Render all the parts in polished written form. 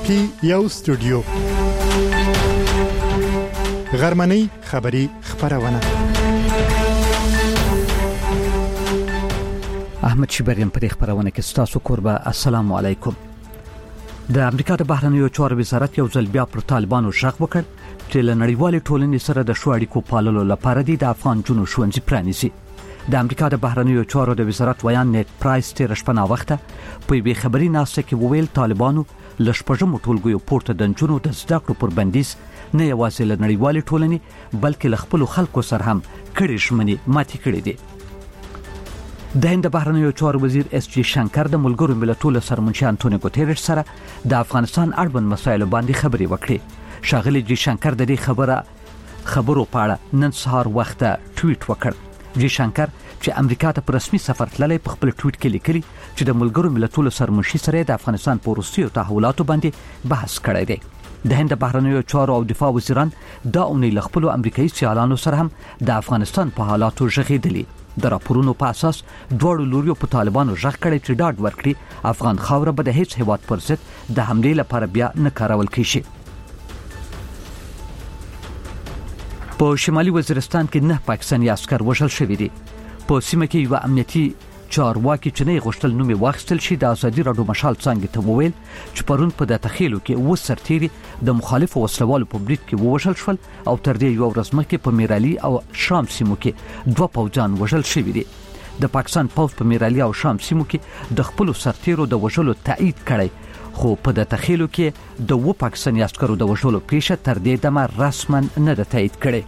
امنیتي یو سټوډیو غرمنۍ خبری خبرونه احمد شبریم په خبرونه کې ستاسو قربا السلام علیکم. د امریکا د بهرنیو چارو وزارت یو ځل بیا پر طالبانو شغ وکړ چې له نړیوالې ټولنې سره د شو اړیکو پاللو لپاره د افغان جنو ښوونځي پرانیزي. د امریکا د بهرنیو چارو د وزارت ویان نیټ پرایس تیر شپه وخته په یوه خبري ناسته کې وویل طالبانو لشپږم ټولګیو پورته د جنو د زده کړو پر بندیز نه یوازې له نړیوالې ټولنې بلکې له خپل خلکو سره هم کړي ژمنې ماتې کړې دي. د هند بهرنیو چارو وزیر اس جی شنکر د ملګرو ملتونو سرمنشي انټونیو ګوتيريش سره د افغانستان اړوند مسایلو باندې خبرې وکړې. شاغلي جی شنکر د دې خبرو په اړه نن سهار وخته ټویټ وکړ. جی شنکر چې امریکا ته په رسمي سفر تللی په خپل ټویټ کې لیکلي چې د ملګرو ملتونو سرمنشي سره د افغانستان په وروستیو تحولاتو باندې بحث کړی دی. د هند بهرنیو چارو او دفاع وزیران دا اونۍ له خپل امریکایي سیالانو سره هم د افغانستان په حالاتو ژغېدلي. د راپورونو په اساس دوړو لوريو په طالبانو ژغ کړي چې ډاډ ورکړي افغان خاوره به د هیڅ هیواد پر ضد د حملې لپاره بیا نه کارول کیږي. په شمالي وزیرستان کې 9 پاکستاني عسكر وژل شوي دي. په سیمه کې یو امنیتي چارواکي چې نه غوښتل نومي واخیستل شي د ازادي راډیو مشال څنګه ته وویل چې پرون په د تخیلو کې و سرتيري د مخالفو وسلوالو په برید کې ووژل شول او تر دې یو ورځ مخکې په میرالي او شام سیمو کې 2 پوځیان وژل شوي دي. د پاکستان پوځ په میرالي او شام سیمو کې د خپل سرتيرو د وژلو تایید کړی خو په د تخیلو کې د و پاکستاني عسکرو د وژلو پیښه تر دې دمه رسما نه ده تایید کړې.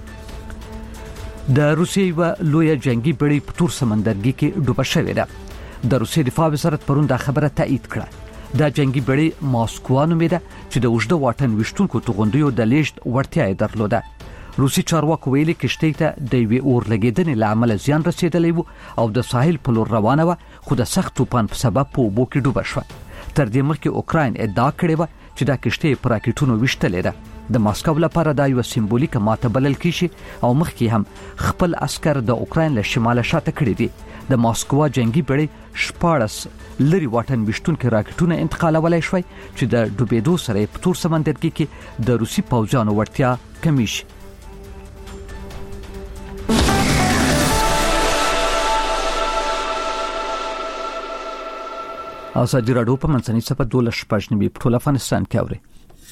د روسیې و لوی جنگي بړۍ په تور سمندرګي کې ډوبه شوې ده. د روسیې دفاع وزارت پرون دا خبره تایید کړه. دا جنگي بړۍ ماسکو نومېده چې د اوږده واټن وشتونکو توغندیو د لیږد وړتیا یې درلوده. روسي چارواکو ویلي کشتۍ ته د یوې اور لګېدنې له امله زیان رسېدلی و او د ساحل په لور روانه وه خو د سخت طوفان په سبب په اوبو کې ډوبه شوه. تر دې مخکې اوکراین ادعا کړې وه چې دا کشتۍ په راکټونو ویشتلې ده. د ماسکو لپاره دا یو سمبولیک ماته بلل کیږي او مخکې هم خپل عسكر د اوکراین له شماله شاته کړی دي. د ماسکو جنگي بړۍ 14 لري واټن وشتونکو راکټونه انتقالولای شوی چې د ډوبېدو سره په تور سمندرګي کې د روسي پوځیانو وړتیا کمی شي. ازادي راډیو په منځنۍ صفحه 12 په ټول افغانستان کې اوري.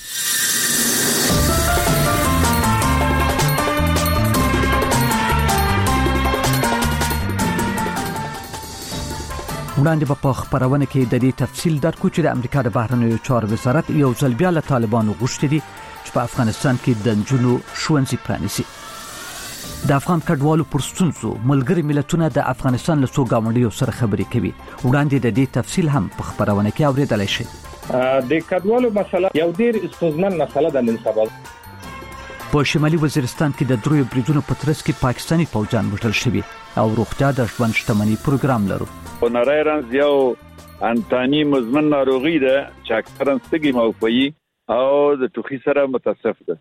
وړاندې په خبرونه کې د دې تفصیل درکو چې د امریکا د بهرنیو چارو وزارت یو ځل بیا له طالبانو غوښتي دي چې په افغانستان کې د جنو ښوونځي پرانیزي. د افغان کډوالو پر ستونزو ملګري ملتونه د افغانستان له څو ګاونډیو سره خبرې کوي. وړاندې د دې تفصیل هم په خبرونه کې اوریدلای شئ. د کډوالو مسله یو ډیر استوزمن مسله ده نن سبا. په شمالي وزیرستان کې د دروي بریدونو په ترڅ کې پاکستاني فوجان وژل شوي او روغتیا د ژوند شتمنۍ پروګرام لرو. نری رنز یو انتانی مزمن ناروغي ده چې اکثرا سګي موفي او د ټوخي سره متصف ده.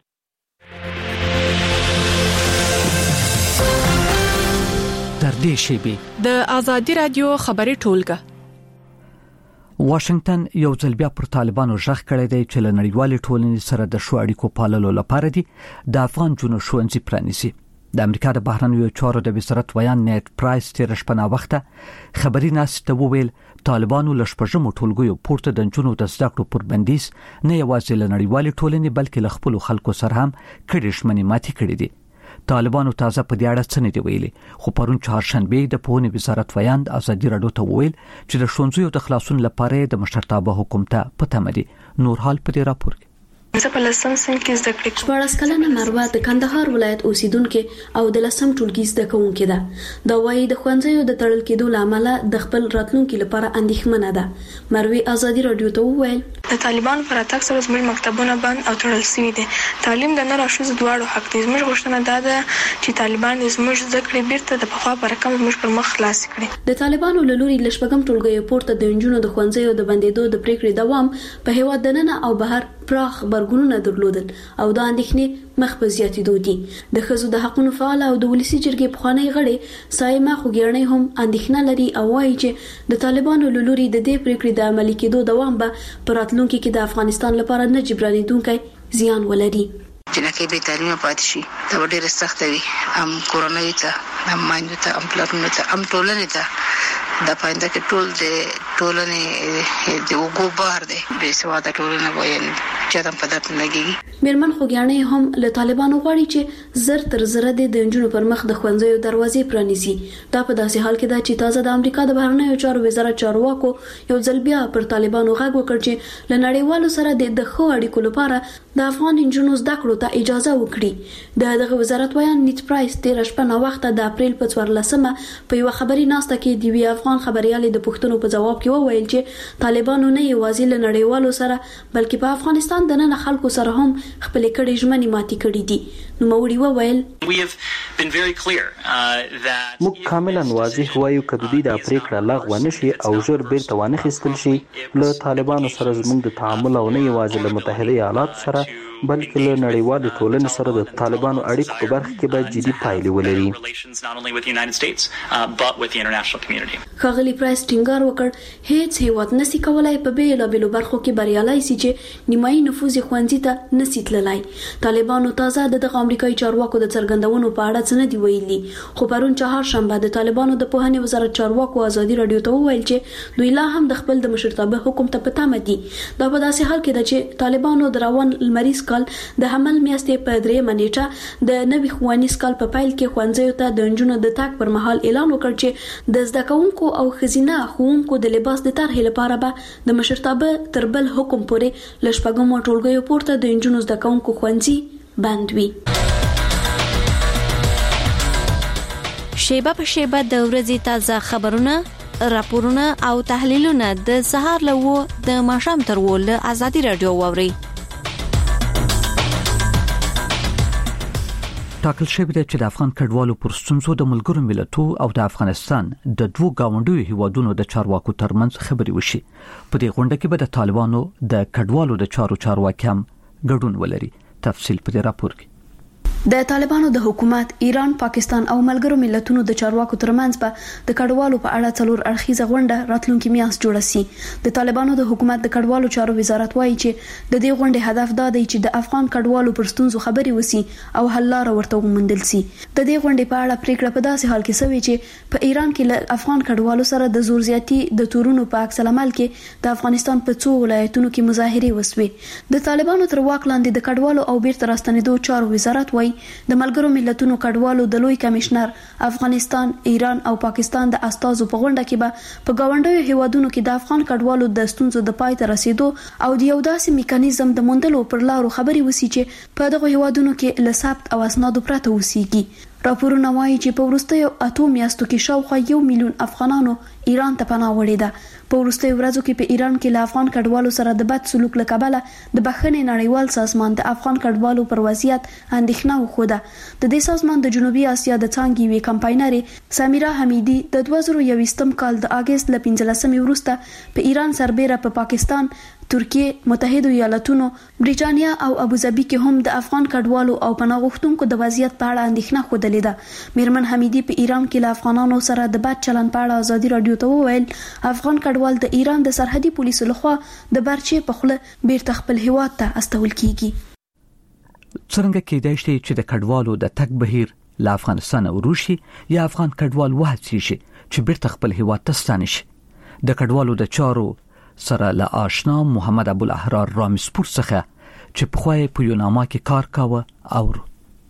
تر دې شیبې د ازادي رادیو خبري ټولګه واشنگټن یو ځل بیا پر طالبانو ژغ کړی دی چې له نړیوالې ټولنې سره د شو اړیکو پاللو لپاره دي د افغان جنو ښوونځي پرانیزي. د امریکا د بهرنیو چارو د وزارت ویان نیټ پرایس تیر شپه وخته خبري ناسته وویل طالبانو لشپږم ټولګیو پورته د جنو د زده کړو پر بندیز نه یوازې له نړیوالې ټولنې بلکې له خپل خلکو سره هم کړي ژمنې ماتې کړې دي. طالبانو تازه په دې اړه څه نه دی ویلي خو پرون چهارشنبه د پوهنې وزارت ویان ازادي راډیو ته وویل چې د ښوونځیو د خلاصون لپاره د مشرتابه حکومت په تمه دي. نور حال په دې راپور کې زه په لسم سن کې زده کړې کوم. 14 کلنه مروه د کندهار ولایت اوسیدونکو او د لسم ټولګي زده کوونکې ده. دا وایي د ښوونځیو د تړل کېدو لامل د خپل راتلونکو لپاره اندېښمنه ده. مروه ازادي راډیو ته وویل د طالبانو پر اتاک سره زموږ مکتبونه بند او تړل شوي دي. تعلیم د نر او ښځو دواړو حق دی. زموږ غوښتنه دا ده چې طالبان زموږ زده کړې بیرته د پخوا په رقم زموږ پر مخ خلاص کړي. د طالبانو له لوري لشپږم ټولګي پورته د انجونو د ښوونځیو د بندیدو د پریکړې دوام په هیواد دننه او بهر پراخ برګونونه درلودل او د اندېښنې مخ په زیاتېدو دي. د ښځو د حقوقو فعال او د ولسي جرګې پخوانی غړي سایمه خوګیاڼۍ هم اندېښنه لري او وایي چې د طالبانو له لوري د دې پریکړې د عملي کېدو دوام به په راتلونکي کې د افغانستان لپاره نه جبرانېدونکی زیان ولري. جنکه به تعلیم پاتې شي دا ډېر سخت وي هم کورونوي ته هم ماینو ته هم پلاتونو ته هم ټولنې ته د پاینده کې ټول د ټولنې د وګو بار دی به سواده ټولنه وایي چې دا په دات لګي. میرمن خوګیاڼۍ هم له طالبانو غواړي چې زر تر زر د انجونو پر مخ د ښوونځیو دروازې پرانیزي. دا په داسې حال کې ده چې تازه د امریکا د بهرنیو چارو وزارت چارواکو یو ځل بیا پر طالبانو غږ وکړ چې له نړیوالو سره د ښو اړیکو لپاره د افغان انجونو زده کړو ته اجازه وکړي. دغه وزارت ویان نیت پرایس تیر شپه نو وخت د اپریل په 14مه په یو خبري ناسته کې د وی افغان خبريالې د پښتنو په جواب کې وویل چې طالبانو نه یوازې له نړیوالو سره بلکې په افغانستان د نن خلکو سره هم خپل کړي ژمنې ماتي کړي دي. نو موري وویل موږ کاملا واضح وایو کله دوی د پریکړه لغوه نشي او ژر بیرته وانه خستل شي له طالبانو سره زموږ د تعامل او نه یوازې له متحده ایالاتو سره بلکې له نړیوالو ټولنې سره د طالبانو اړیکو په برخه کې باید جدي پایلې ولري. ښاغلي پرایس ټینګار وکړ هیڅ هیواد نشي کولای په بیلابېلو برخو کې بریالي شي چې نیمایي نفوذ ښوونځي ته نشي تللی. طالبانو تازه د امریکایي چارواکو د څرګندونو په اړه څه نه دی ویلي خو پرون چهارشنبه د طالبانو د پوهنې وزارت چارواکو ازادي رادیو ته وویل چې دوی لا هم د خپل د مشرتابه حکم ته په تمه دي. دا په داسې حال کې ده چې طالبانو د روان لمریز کال د حمل میاشتې په 3 نیټه د نوي ښوونیز کال په پیل کې ښوونځیو ته د انجونو د تګ پر مهال اعلان وکړ چې د زده کوونکو او ښځینه ښوونکو د لباس د طرحې لپاره به د مشرتابه تر بل حکم پورې له شپږمو ټولګیو پورته د انجونو زده کوونکو ښوونځي بند وي. شیبه په شیبه د ورځې تازه خبرونه، راپورونه او تحلیلونه د سهار له د ماښام تر له ازادي رادیو واوري. ټاکل شوی دی چې د افغان کډوالو پر ستونزو د ملګرو ملتونو او د افغانستان د دوه گاونډیو هیوادونو د چارواکو ترمنځ خبري وشي. په دې غونډه کې به د طالبانو د کډوالو د چارواکي هم ګډون ولري. تفصیل په دې راپور کې. د طالبانو د حکومت ایران، پاکستان او ملګرو ملتونو د چارواکو ترمنځ په د کډوالو په اړه څلور اړخیزه غونډه راتلونکي میاشت جوړه شي. د طالبانو د حکومت د کډوالو چارو وزارت وایي چې د دې غونډې هدف دا دی چې د افغان کډوالو پر ستونزو خبري وسی او حل لاره ورته وموندل شي. د دې غونډې په اړه پریکړه په داسې حال کې شوې چې په ایران کې له افغان کډوالو سره د زور زیاتی د تورونو په عکس العمل کې د افغانستان په څو ولایتونو کې مظاهره وسوي. د طالبانو تر واک لاندې د کډوالو او بیرته راستنېدو چارو وزارت وایي د ملګرو ملتونو کډوالو د لوی کمشنر افغانستان، ایران او پاکستان د استازو په غونډه کې به په گاونډیو هیوادونو کې د افغان کډوالو د ستونزو د پای ته رسیدو او د یو داسې میکانیزم د موندلو پر لارو خبري وسی چې په دغه هیوادونو کې له ثبت او اسنادو پرته وسیږي. راپورونه وایي چې په وروستیو 8 میاشتو کې شاوخوا 1 میلیون افغانانو ایران ته پناه وړې ده. په وروستیو ورځو کې په ایران کې له افغان کډوالو سره د بد سلوک له کبله د بخښنې نړیوال سازمان د افغان کډوالو پر وضعیت اندېښنه وښوده. د دې سازمان د جنوبي اسیا د څانګې وی کمپاینرې سمیرا حمیدي د 2021 کال د اگست ل 15 وروسته په ایران سربېره په پاکستان، ترکیه، متحده ایالاتونو، بریټانیا او ابوظبي کې هم د افغان کډوالو او پناه غوښتونکو د وضعیت په اړه اندېښنه خوده ده. میرمن حمیدي په ایران کې له افغانانو سره د بد چلند په اړه ازادي رادیو ته وویل افغان کډوال د ایران د سرحدي پولیسو لخوا د برچې په خوله بیرته خپل هیواد ته استول کیږي. څنګه کېدای شي چې د کډوالو د تګ بهیر له افغانستان وروشي یا افغان کډوال وهڅي شي چې بیرته خپل هیواد ته ستانه شي؟ د کډوالو د چارو سره له آشنا محمد ابوالاحرار رامسپور څخه چې په خوای په یوناما کې کار کاوه او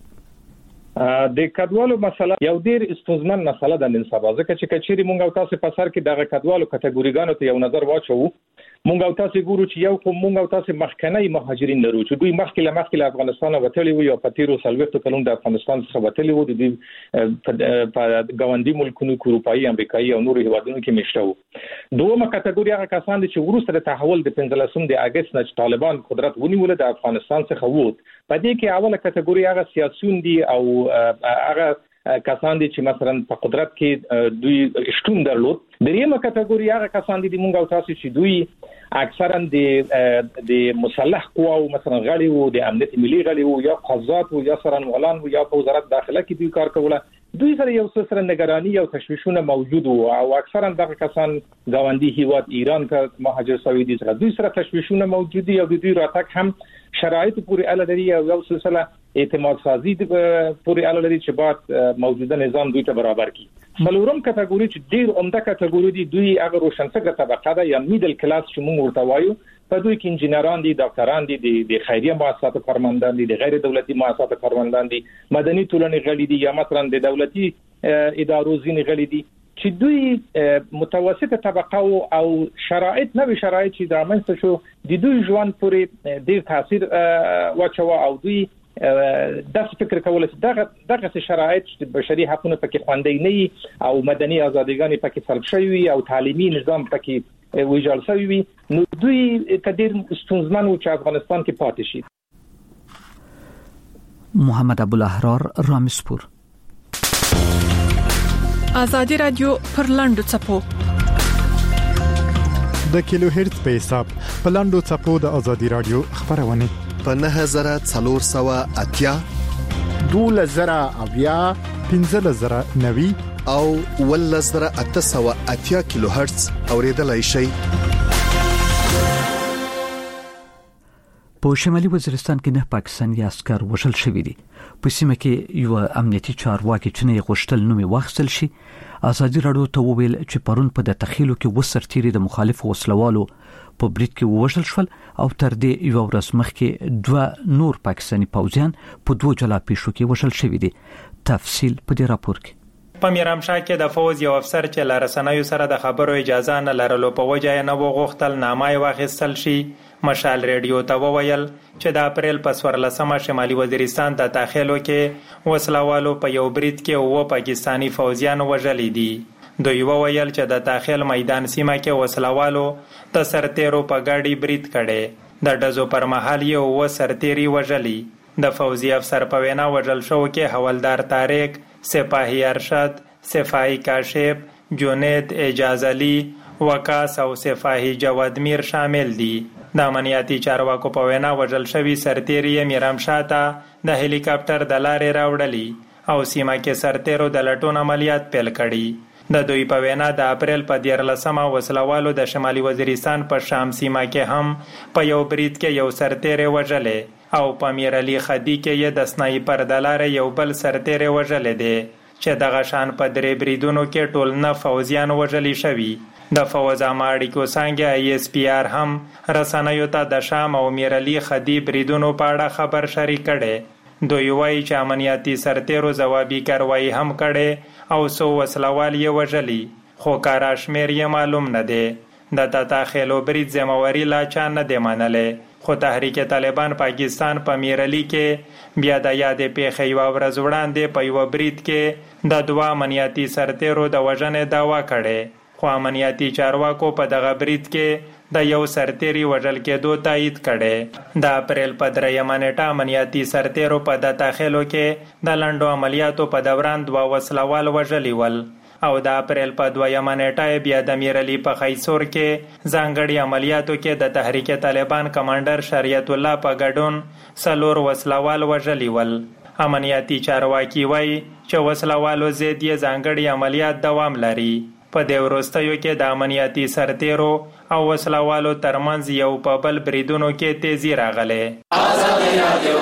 د کډوالو مسله یو ډیر استونزمن مسله ده نن سبا، ځکه چې کچېری مونږ او تاسو په سر کې دغه کډوالو کټګوریګانو ته یو نظر واچو، مونږ او تاسو ګورو چې یو کوم مونږ او تاسو مخکنی مهاجرین لرو چې دوی مخکې له افغانستان وتلی وي او په تیرو سلويختو کلونو د افغانستان څخه وتلی وو، د دې په ګاونډي ملکونو اروپایي، امریکایي او نورو هیوادونو کې مشته وو. دومره کټګوري هغه کسان چې وروسته د تحول د 15 د اگست نه طالبان قدرت ونیول د افغانستان څخه ووت. په دې کې اوله کټګوري هغه سیاسيون دي او هغه کسان دي چې مثلا په قدرت کې دوی شتون درلود. دریمه کټګوري هغه کسان دي مونږ او تاسو چې دوی اکثرا د مسلح قواو مثلا غړي وو د امنیت ملي غړي وو یا قضات وو یا سرنوالان وو یا په وزارت داخله کې دوی کار کوله دوی سره یو څه نگرانی او تشویشونه موجود وو او اکثرا دغه کسان گاونډي هیواد ایران که مهاجر شوي دي دوی سره تشویشونه موجود دي او دوی راتګ هم شرایط پورې اړه لري او یو سلسله اعتماد سازي پورې اړه لري چې باید موجوده نظام دوی ته برابر کړي څلورم کټګوري چې ډیر عمده کټګوري دي دوی هغه روشنفکر طبقه ده یا میډل کلاس چې موږ ورته وایو په دوی کې انجنیران دي ډاکټران دي د خیریه مؤسساتو کارمندان دي د غیر دولتي مؤسساتو کارمندان دي مدني ټولنې غړي دي یا مثلا د دولتي ادارو ځینې غړي دي چې دوی متوسطه طبقه او شرایط نوې شرایط چې د رامنځته شو د دوی ژوند پورې ډیر تاثیر واچوه او دوی داسې فکر کول چې دغه شرایط چې بشري حقوقونه پکې خوندې نه او مدني ازاديګان پکې سلب شوي او تعلیمي نظام پکې ویجاړ شوی وي نو دوی کډیر ستونزمن و چې افغانستان کې پاتې شي. محمد ابوالاحرار رامسپور. آزادی رادیو پر لاندو چپو د کیلو هرتز په حساب په لاندو چپو د آزادی رادیو خبرونه په 9480 2000 1590 او 1880 کیلو هرتز اوریدلای شئ. په شمالي وزیرستان کې 9 پاکستاني عسكر وژل شوي دي. په سیمه کې یو امنیتي چارواکي چې نه غوښتل نومي واخیستل شي. آزادي رادیو ته وویل چې پرون په د تخیلو کې وسرتيري د مخالفو وسلوالو په بریټ کې وژل شول او تر دې یو ورځ مخکې 2 نور پاکستاني پوځیان په 2 جلا پیښو کې وژل شوي دي. تفصیل په دې راپور کې. په میرامشاه کې د فوز یو افسر چې لارسنایو سره د خبرو اجازه نه لرلو په وجه نه وغوښتل نامه واخیستل شي. مشال ریډیو ته وویل چې د اپریل په 14مه شمالي وزیرستان د تاخیلو کې وسلوالو په یو بریټ کې و پاکستاني فوجیان وژلي دي. دوی وویل چې د تاخیل میدان سیمه کې وسلوالو د سرتیرو په ګاډي بریټ کړي د ډزو پر مهال یو و سرتیري وژلي. د فوزي افسر په وینا وژل شو کې حوالدار طارق، سپاهی ارشد، سپاهی کاشف، جنید اعجاز علي، وقاص او سپاهی جواد میر شامل دي. د امنیتي چارواکو په وینا وژل شوی سرتیري میرامشاه ته د هلیکاپټر د لارې راوړلی او سیمه کې سرتیرو د لټون عملیات پیل کړي. د دوی په وینا د اپریل په 14مه وسلوالو د شمالي وزیرستان په شام سیمه کې هم په یو بریټ کې یو سرتیري وژلې او په میرعلی خدی کې یې د سنایپر د لارې یو بل سرتیري وژلې دي چې دغه شان په 3 بریدونو کې ټول نه فوجیان وژلي شوي. د فوز اماړیکو څنګه ISPR هم رسنیو ته د شام او میرعلی خدی بریدونو په اړه خبر شریک کړي. دوی وایي چې امنیتي سرتیرو ځوابي کاروایی هم کړي او سو وسلوال یې وژلي خو کارا شمیر یې معلوم نه دی. د تاخیلو برید ذمہواری لا چا نه دی منلې خو تحریک طالبان پاکستان په میرعلی کې بیا د یادې پیښې یو ورځ وړاندې په یو برید کې د 2 امنیتي سرتیرو د وژنې دعوا کړي خو امنیتي چارواکو په دغه برید کې د یو سرتیري وژل کېدو تایید کړي. د اپریل په 3مه نیټه امنیتي سرتیرو په د تاخیلو کې د لنډو عملیاتو په دوران 2 وسلوال وژلي ول او د اپریل په 2مه نیټه بیا د میرعلی په خیسور کې ځانګړي عملیاتو کې د تحریک طالبان کمانډر شریعت الله په ګډون 4 وسلوال وژلي ول. امنیتي چارواکي وایي چې وسلوالو زید یې ځانګړي عملیات دوام لري. په دې وروستیو کې د امنیتي سرتیرو او وسلوالو ترمنځ یو په بل بریدونو کې تیزی راغله. آزادي رادیو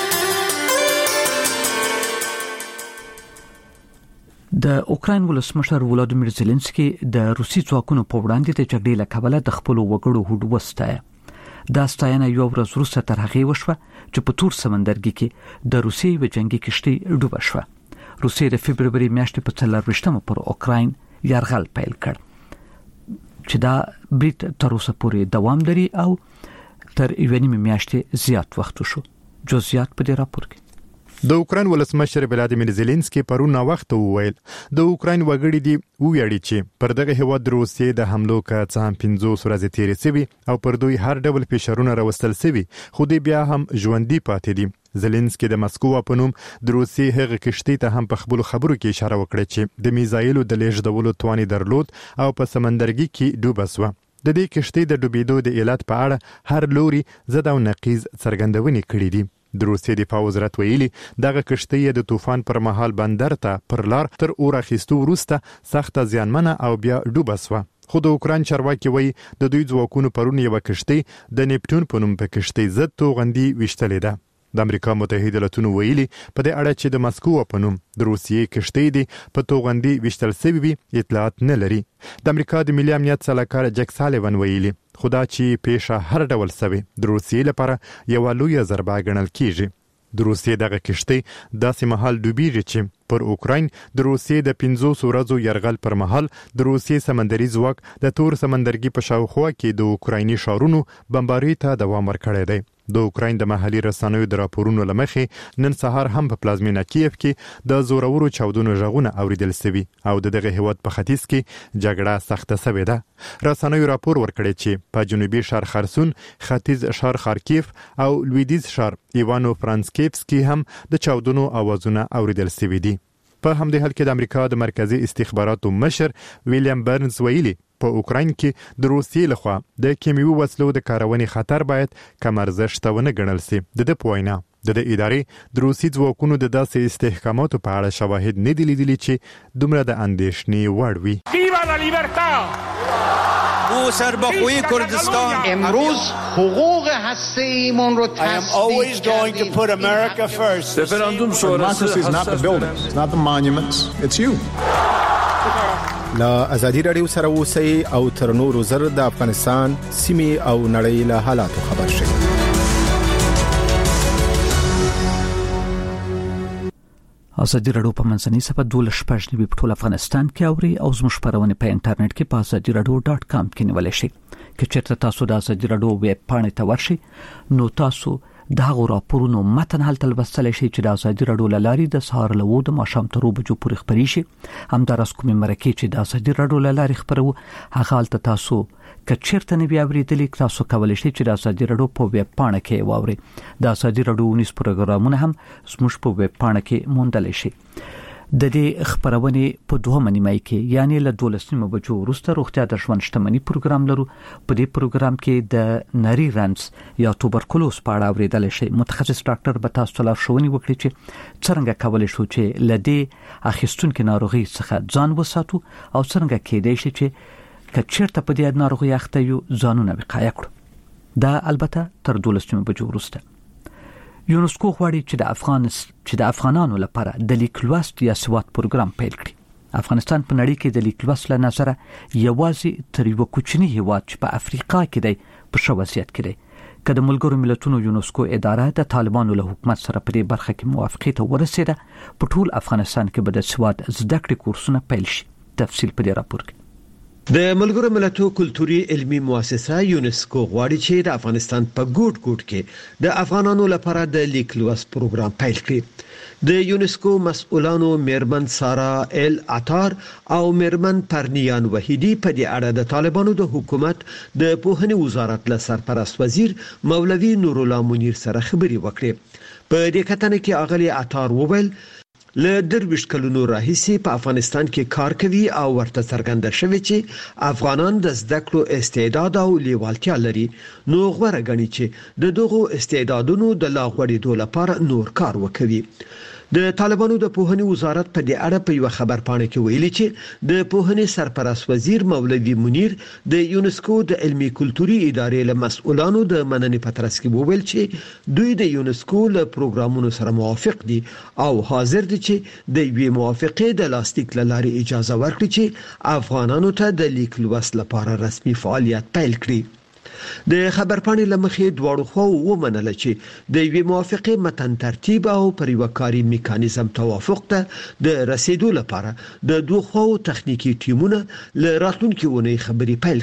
د اوکراین ولسمشر ولادیمیر زيلنسکي د روسي ځواکونو په وړاندې د جګړې له کبله د خپل وګړو هوډ وسته. دا ستاینه یو ورځ وروسته تر هغې وشوه چې په تور سمندرګي کې د روسي یوه جنگي کشتۍ ډوبه شوه. روسیې د فبروري میاشتې په 24مه پر اوکراین یرغل پیل کړ چې دا بریټ تر اوسه پورې دوام لري او تر 1.5 میاشتې زیات وخت شو. جزئیات په دې راپور کې. د اوکراین ولسمشر ولادیمیر زيلنسکي پرون وخت وویل د اوکراین وګړي دی ویاړي چې پر دغه هیواد روسیې د حملو کا څام 15 ورځې تیرې سوي او پر دوی هر ډول فشارونه راوستل سوي خو دوی بیا هم ژوندۍ پاتې دي. زيلنسکي د مسکو په نوم د روسیې هغه کشتۍ ته هم په خپل خبرو کې اشاره وکړه چې د میزایلو د لیږدولو توان درلود او په سمندرګي کې ډوبه شوه. د دې کشتۍ د ډوبېدو د علت په اړه هر لوري ضد او نقیض څرګندونې کړې دي. د روسیې دفاع وزارت ویلي دغه کشتۍ د طوفان پر مهال بندر ته پر لار تر اور اخیستو وروسته سخته زیانمنه او بیا ډوبه شوه. خو د اوکراین چارواکي وایي د دوی ځواکونو پرون یوه کشتۍ د نیپټون په نوم په کشتۍ ضد توغندي ویشتلې ده. د امریکا متحده ایالاتونو ویلي په دې اړه چې د مسکو په نوم د روسیې کشتۍ دی په توغندي ویشتل شوی وي اطلاعات نه لري. د امریکا د ملي امنیت سلاکار جک سالیوان ویلي خدا چې پیښه هر ډول سوي د روسیې لپاره یو لوی ضربه ګڼل کیږي. د روسیې دغه کشتۍ داسې مهال ډوبېږي چې پر اوکراین د روسیې د 500 ورځو یرغل پر مهال د روسیې سمندري ځواک د تور سمندرګي په شاوخوا کې د اوکرایني ښارونو بمباري ته دوام ورکړی دی. د اوکراین د محلي رسنیو د راپورونو لمخې نن سهار هم په پلازمینه کیف کې د زورورو چاودنو غږونه اوریدل شوي او دغه هیواد په ختیځ کې جګړه سخته شوې ده. رسنیو راپور ورکړی چې په جنوبي ښار خرسون، ختیځ ښار خارکیف او لویدیځ ښار ایوانو فرانسکیفسکي هم د چاودنو اوازونه اوریدل شوي دي. په همدې حال کې د امریکا د مرکزی استخباراتو مشر ویلیام برنز ویلي په اوکراین کې د روسیې لخوا د کیمیاوي وسلو د کارونې خطر باید کم ارزښت ونه ګڼل شي. د پوینا د ادارې د روسي ځواکونو د داسې استحکاماتو په اړه شواهد نه دي لیدلي چې دومره د اندېښنې وړ وي. ویوا لا لیبرتا او سربخوی کردستان امروز حقوق هسته‌ایمون رو تصدیق کردیم. Referendum Democracy is not the buildings, it's not the monuments, it's you. لا ازادي رادیو سره اوسئ او تر نورو زر د افغانستان سیمې او نړۍ له حالاتو خبر شئ. ازادي رادیو په منځنۍ صفحه 12 په ټول افغانستان کې اوري او زموږ خبرونه په انټرنیټ کې په azadiaradio.com کې نیول شي. که چېرته تاسو د ازادي رادیو ویب پاڼې ته ورشئ نو تاسو د هغو راپورونو متن هلته لوستلی شئ چې د ازادي رادیو له لارې د سهار له 9 د ماښام تر 2 بجو پورې خپرې شي. همداراز کومې مرکې چې د ازادي رادیو له لارې خپروو هغه هلته تاسو که چېرته نه وي اورېدلي تاسو کولی شئ چې د ازادي رادیو په ویب پاڼه کې واورئ. د ازادي رادیو 19 پروګرامونه هم زموږ په ویب پاڼه کې موندلی شئ. د دې خبرونه په 2 نیمه کې یعنی له 12 بجو وروسته روغتیا د ژوند شتمنۍ پروګرام لرو. په دې پروګرام کې د نری رنس یا توبرکلوز په اړه اوریدل شي. متخصص ډاکټر به تاسو ته لارښوونې وکړي چې څنګه کولی شو چې لدې اخیستونکو ناروغي څخه ځان وساتو او څنګه کېدای شي چې کچېرته په دې ناروغي اخته یو ځانونه وقایه کړو. دا البته تر 12 بجو وروسته. یونسکو غواړي چې د افغانانو لپاره د لیک لوست یا سواد پروګرام پیل کړي. افغانستان په نړۍ کې د لیک لوست له نظره یوازې تر یو کوچنی هیواد چې په افریقا کې دی په ښه وضعیت کې دی. که د ملګرو ملتونو یونسکو اداره د طالبانو له حکومت سره په دې برخه کې موافقې ته ورسېده په ټول افغانستان کې به د سواد زده کړې کورسونه پیل شي. تفصیل په دې راپور کې. د ملګرو ملتونو کلتوري علمي مؤسسه یونسکو غواړي چې د افغانستان په ګوټ کې د افغانانو لپاره د لیک لوست پروګرام پیل کړي. د یونسکو مسؤلانو میرمن سارا ال عطار او میرمن پرنیان وحیدی په دې اړه د طالبانو د حکومت د پوهنې وزارت له سرپرست وزیر مولوي نور الله منیر سره خبرې وکړې. په دې کتنه کې اغلی عطار وویل له درویش کلونو راهیسې په افغانستان کې کار کوي او ورته څرګنده شوی چې افغانان د زده کړو استعداد او لیوالتیا لري نو غوړه غني چې د دغو استعدادونو د لا غوړېدو لپاره نور کار وکوي. د طالبانو د پوهنې وزارت په دې اړه په یو خبر پاڼه کې ویلي چې د پوهنې سرپرست وزیر مولوي منیر د یونسکو د علمي کلتوري ادارې له مسؤلانو د مننې په ترڅ کې وویل چې دوی د یونسکو له پروګرامونو سره موافق دي او حاضر دي چې د یوې موافقې د لاستیک لارې اجازه ورکړي چې افغانانو ته د لیک لوست لپاره رسمي فعالیت پیل کړي. د خبرپاڼې لمخې دواړو خواو ومنل چې د یوې موافقې متن ترتیب او پر یو کاري میکانیزم توافق ته د رسیدو لپاره د دوه خواو تخنیکی ټیمونه له راتلونکي اونۍ خبرې پیل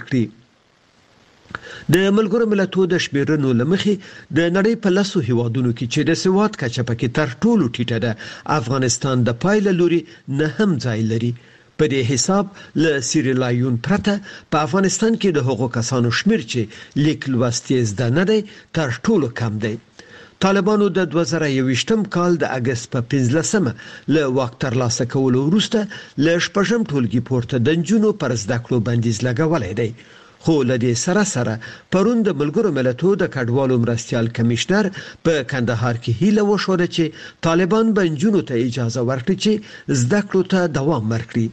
کړي. د ملګرو ملتونو د شمیرنو لمخې د نړۍ په لاسو هیوادونو کې چې د سواد کچه پکې تر ټولو ټیټه ده افغانستان د پایله لوري نه هم ځای لري. په دې حساب له سیریلیون پرته په افغانستان کې د هغو کسانو شمیر چې لیک لوست یې زده نه دی تر ټولو کم دی. طالبانو د 2021 کال د اگست په 15مه له واک ترلاسه کولو وروسته له شپږم ټولګي پورته د نجونو پر زده کړو بندیز لګولای دی. خو لدې سره پرون د ملګرو ملتونو د کډوالو مرستيال کمشنر په کندهار کې هیله وشوه چې طالبان به نجونو ته اجازه ورکړي چې زده کړو ته دوام ورکړي.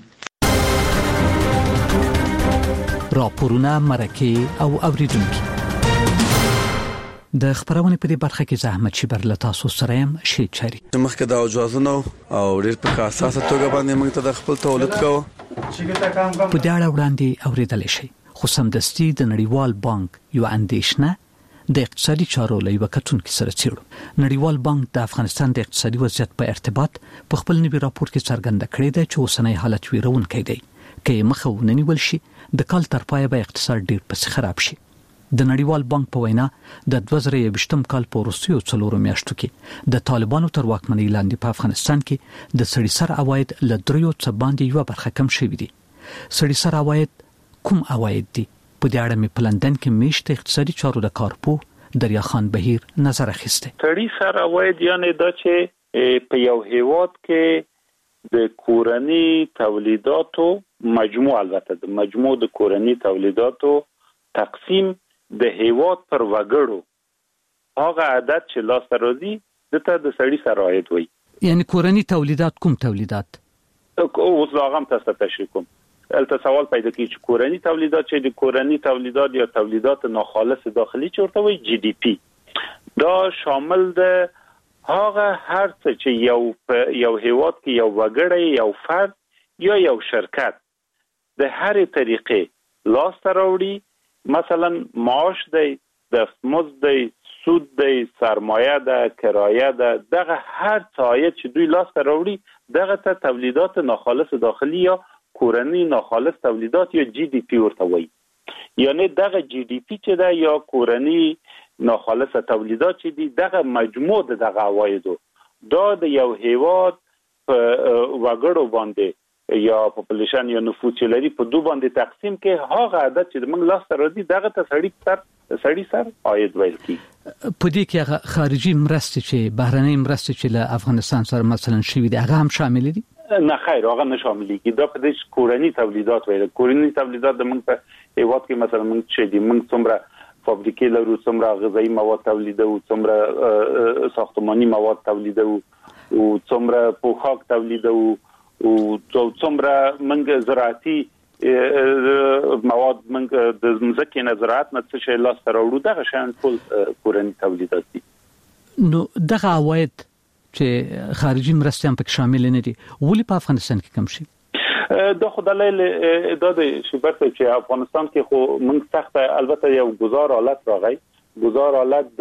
راپورونه مرکه او اوریدونکو د خبرونه په دې برخه کې زحمت شي بر لتاسو سره هم شي چاري مخکې د اجازهونو او ډېر په اساسه توګه باندې موږ ته د خپل تولید کوو په دې اړه وړاندې اوریدل شي خو سمدستي د نړیوال بانک یو اندیشنه د اقتصادي چارو لوي کتونکو سره څیړو. نړیوال بانک د افغانستان د اقتصادي وضعیت په ارتباط په خپل نوي راپور کې څرګنده کړی دی چې اوسنۍ حالت ویرونکی دی. کې مخه ونیول شي د کال تر پایه به اقتصاد ډیر پس خراب شي. د نړیوال بانک په وینا د 2023م کال په وروستیو 4 میاشتو کې د طالبانو تر واکمنۍ لاندې په افغانستان کې د سړي سر عواید له 3 څخه باندې یو برخه کم شوې دي. سړي سر عواید کوم عواید دي؟ په دې اړه مې په لندن کې میشت اقتصادي چارو د کارپو دریا خان بهیر نظر اخیسته. سړي سر عواید یعنی دا چې په یو هیواد کې د کورنی تولیداتو مجموع، البته د مجموع د کورنی تولیداتو تقسیم د هیواد پر وګړو هغه عدد چې لاس راځي دته د سړي سر عواید وایي. یعنی کورنی تولیدات کوم تولیدات؟ اوس لاغم تاسو تشریح کوم. البته سوال پیدا کیږي چې کورنی تولیدات چې د کورنی تولیدات یا تولیدات ناخالص داخلي چورته وایي جی ډی پی، دا شامل ده هغه هر څه چې یو هیواد کې یو وګړی، یو فرد یا یو شرکت د هرې طریقې لاس راوړي، مثلا معاش دی، د مزد دی، سود دی، سرمایه ده، کرایه ده، دغه هر عاید چې دوی لاس راوړي دغه ته تولیدات ناخالص داخلي یا کورنی ناخالص تولیدات یا جی ډی پی ورته وایي. یعنی دغه جی ډی پی چې ده یا کورنی ناخالص تولیدات چې دي دغه مجموع دغه عوایدو دا د یو هیواد وګړو باندې یا پاپولیشن یا نفوس لري په دوه باندې تقسیم کې هغه عدد چې موږ لاس راځي دغه ته سړي سر عاید ویل کی. په دې کې خارجي مرستې چې بهرنۍ مرستې چې له افغانستان سره مثلا شوي دي هغه هم شامل دي؟ نه خیر، هغه نه شامل دي. دا په دې کورنی تولیدات ویل. کورنی تولیدات د موږ په هیواد کې مثلا موږ چې دي موږ څومره فابریکې لرو، څومره غذایی مواد تولیدو، څومره ساختماني مواد تولیدو او څومره پوښاک تولیدو او څومره منګ زراعتي مواد منګ د ځمکې نه زراعت نه څه شي لاس راوړو دغه شان ټول کورنی تولیدات دي. نو دغه عواید چې خارجي مرستې هم پکې شامل نه دي ولې په افغانستان کې کم شي؟ دا خدای له دا د شبرته چې افغانستان کې خو موږ سخت البته یو گزار حالت راغی. گزار حالت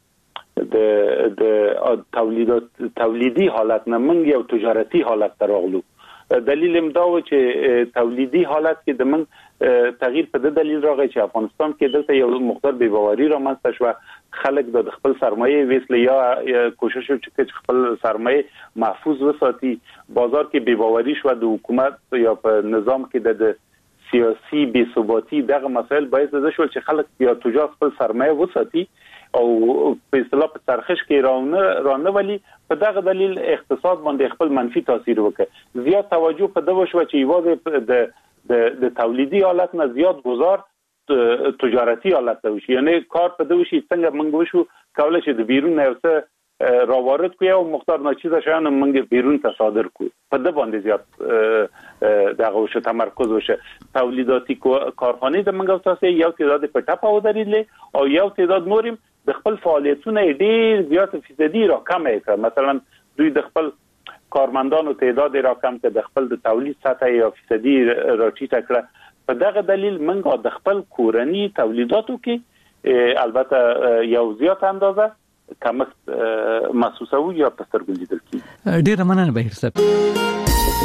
د تولیدي حالت نه موږ یو تجارتي حالت راغلو. دلیل هم دا و چې تولیدي حالت کې د موږ تغییر په د دلیل راغی چې افغانستان کې دلته یو مقدار بې باوري رامنځته شو. خلک د خپل سرمایه ویسل یا کوشش وکړي چې خپل سرمایه محفوظ وساتي. بازار کې بې باوري شو د حکومت یا په نظام کې د سیاسي بې ثباتی دغه مسائل باعث شول چې خلک یا تجار خپل سرمایه وساتي او په اصطلاح په ترخیش کې رانه ولی. په دغه دلیل اقتصاد باندې خپل منفي تاثیر وکړ. زیات توجه په دغه شو چې یوازې د تولیدي حالت نه زیات گزار تجارتي حالت وشي. یعنی کار په دغه شي څنګه موږ وشو کولای شي د بیرون نه اوسه راوارد کوي او مختار ناچیزه شان موږ بیرون ته صادر کوو. په دغه باندې زیات دغه وشو تمرکز وشه. تولیداتي کارخانه د موږ تاسو یو تعداد په ټاپه ودرېدل او یو تعداد نورم د خپل فعالیتونه ډیر زیات فیصدي راکم کړ. مثلا دوی د خپل کارمندانو تعداد راکم کړ، د خپل د تولید سطح یا فیصدي راټیټه کړه. په دغه دلیل موږ د خپل کورنی تولیداتو کې البته یو زیات اندازه کمښت محسوسو یا په سترګو لیدل کیږي. ډیر مننه بهیر صاحب.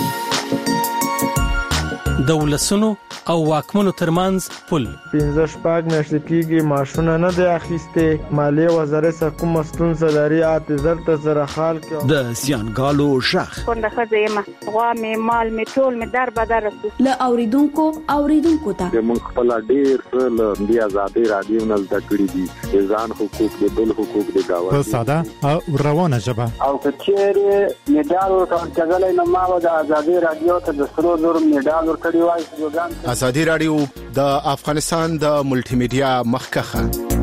د ولسونو او واکمنو ترمنځ پل 15 میاشتې کېږي ماشونه نه دی اخیسته. مالیه وزارت سره کوم ستونزه لري اعتذار ته سره حال کې د زیانګالو شخ څنګه خزه ما غوا می مال می ټول می در بدر له اوریدونکو ته موږ خپل ډیر څه د آزادي رادیو نه زده کړی دي. ځان حقوق د بل حقوق د داوا په ساده او روانه ژبه او کچېره میډال ورکړل نه ما د آزادي رادیو ته د سرو زور میډال کړي وای وګان. ازادي رادیو د افغانستان د ملټي میډیا مخکخه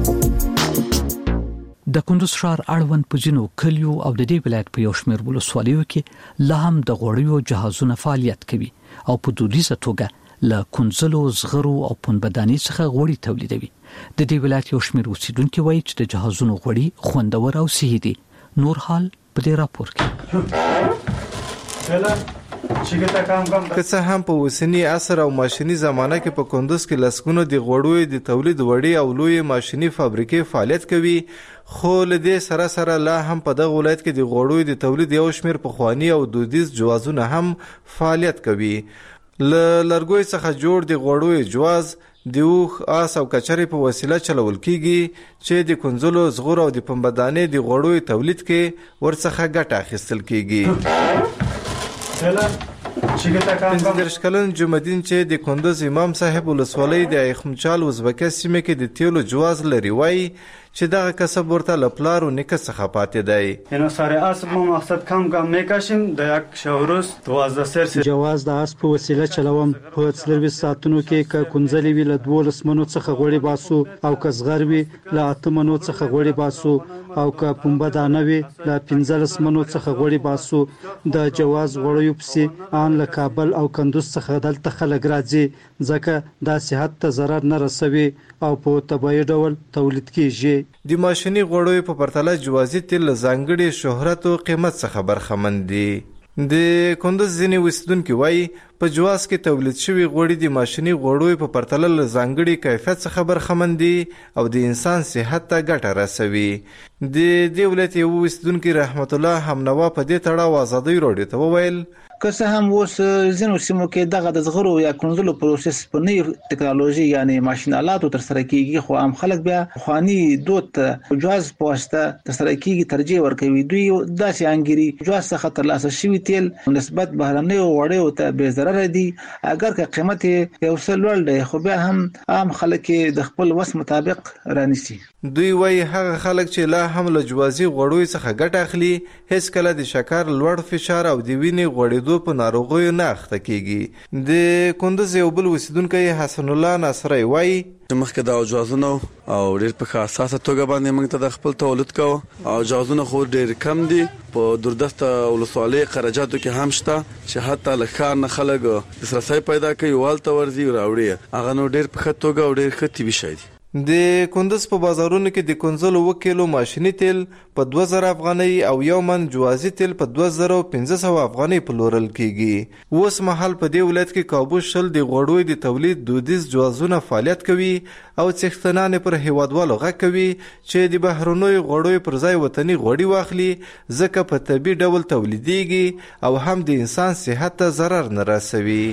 د کندوز ښار اړوند په ځینو کلیو او د دې ولایت په یو شمېر ولسوالیو کې لا هم د غوړیو جهازونه فعالیت کوي او په دودیزه توګه له کنځلو زغرو او پنبداني څخه غوړي تولیدوي. د دې ولایت یو شمېر اوسیدونکو وایي چې د جهازونو غوړي خوندور او صحي دي. نور حال په دې راپور کې. که څه هم په اوسنی عصر او ماشيني زمانه کې په کندوز کې لسګونو د غوړو د تولید وړي او لوی ماشيني فابریکې فعالیت کوي، خو له دې سره لا هم په دغه ولایت کې د غوړو د تولید یو شمېر پخوانی او دودیز جوازونه هم فعالیت کوي. لرګوي څخه جوړ د غوړو جواز د اوخ، آس او کچرې په وسیله چلول کیږي چې د کنځلو زغور او د پنبدانې د غوړو تولید کې ورڅخه ګټه اخیستل کیږي. پنځه کلن جمعدین چې د کندوز امام صاحب ولسوالۍ د ایخمچال وزبکه سیمه کې د تیلو جواز لري وایي چې دغه کسب ورته له پلار و نیکه څخه پاتې دی. اینو سر اسب ما مقصد کم میکشیم د یک شهروز 12 سر جواز د اسب په وسیله چلوم. په 24 ساعتونو کې ک کنځلې وی له 12 منو څخه غوړي باسو او ک زغر وی له 8 منو څخه غوړي باسو او ک پنبدانه وی له 15 منو څخه غوړي باسو. د جواز غوړیو پسې ان له کابل او کندوز څخه دلته خلک راځي ځکه دا صحت ته ضرر نه رسوي او په طبيعي ډول تولید کیږي. د ماشيني غوړو په پرتله جوازي تیل ځانګړي شهرت او قیمت څخه برخمن دي. د کندوز ځینې اوسیدونکو وایي په جواز کې تولید شوی غوړي د ماشيني غوړو په پرتله ځانګړي کیفیت څخه برخمن دي او د انسان صحت ته ګټه رسوي. د دې ولایت یو اوسیدونکو رحمت الله همنوا په دې تړاو ازادي رادیو ته وویل که څه هم اوس ځینو سیمو کې دغه د زغرو یا کنځلو پروسس په نوې ټکنالوژي یعنی ماشين آلاتو تر سره کیږي، خو عام خلک بیا خواني دوت جواز په واسطه تر سره کیږي ترجیح ورکوي. دوی داسې انګيري جواز څخه ترلاسه شوی تیل نسبت بهرنۍ وړیو ته به ضرر دي، اگر که قیمت یو څه لوړ دی خو بیا هم عام خلک د خپل وس مطابق رانیسي. دوی وایي هغه خلک چې لا هم له جوازي غوړو څخه ګټه اخلي هیڅ کله د شکر لوړ فشار او د وینې غوړېدو په ناروغیو نه اخته کیږي. د کندوز یو بل اوسیدونکی حسن الله ناصری وایي مخکې د جوازونو او ډېر په اساسه توګه باندې موږ ته د خپل تولید کوو او جوازونه خو ډېر کم دي. په دوردسته ولسوالۍ قرجاتو کې هم شته چې حتی له ښار نه خلک دسترسي پیدا کوي والته ورځي راوړي. هغه نو ډېر په ښه توګه او ډېر ښه طبي شی دي. د کندوز په بازارونو کې د کنځلو 1 کیلو ماشيني تیل په 2000 افغانۍ او یو من جوازي تیل په 2500 افغانۍ پلورل کیږي. اوس مهال په دې ولایت کې کابو شل د غوړو د تولید دودیز جوازونه فعالیت کوي او څښتنان پر هیوادوالو غږ کوي چې د بهرنوي غوړو پر ځای وطني غوړي واخلي ځکه په طبي ډول تولیديږي او هم د انسان صحت ته ضرر نه رسوي.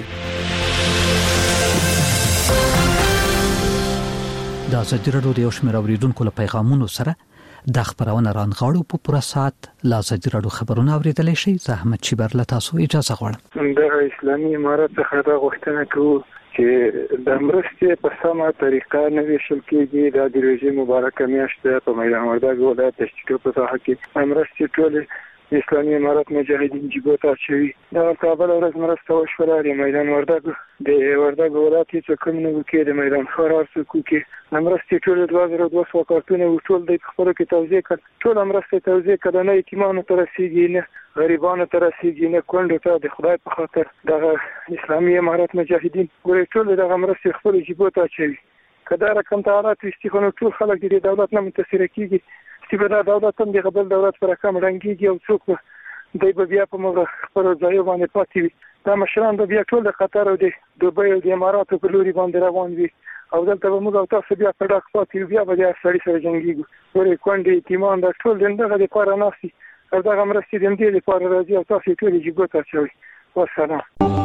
د ازادي رادیو د یو شمېر اوریدونکو له پیغامونو سره د خبرونه رانغاړو په پوره ساعت ل ازادي رادیو خبرونه اوریدلای شئ. زحمت شبر له تاسو اجازه غواړم. د اسلامي امارات څخه دا غوښتنه کوو چې د مرستې په سمه طریقه نه ویشل کېږي. دا د روژې مبارکه میاشت په میدان وردګ ولایت تشکیل په ساحه کې مرستې ټولې اسلامي امارات مجاهدین جیبو ته اچوي. دا کابل ورځ مرسته وشوله د میدان وردګ د وردګ ولایت هیڅ کوم نه وکړي. د میدان ښار ارڅکو کې مرستې ټولې 2200 کارتونه ټول د خپلو کې توزیع کړ. ټول مرستې توزیع کړه، نه یتیمانو ته رسیږي نه غریبانو ته رسیږي نه کونډو ته. د خدای په خاطر دغه اسلامي امارات مجاهدین ګورې ټول دغه مرستې خپل جیبو ته اچوي. که دا رقم ته حالات وشتي خو نو ټول خلک د دولت نه متاثره کیږي چې به دا دولت هم د قبل دولت پر رقم رنګيږي او څوک دوی به بیا په موږ خپل ځای باندې پاتې وي. دا مشران به بیا ټول د قطر او د دوبۍ او د اماراتو په لوري باندې روان وي او دلته به موږ او تاسو بیا په ډاک پاتې بیا به د سړي سره جنګيږو. ورې کونډې یتیمان دا ټول دغه د لپاره ناسي او دغه مرستې د دې لپاره راځي او تاسو ټول جیبو ته اچوي. والسلام.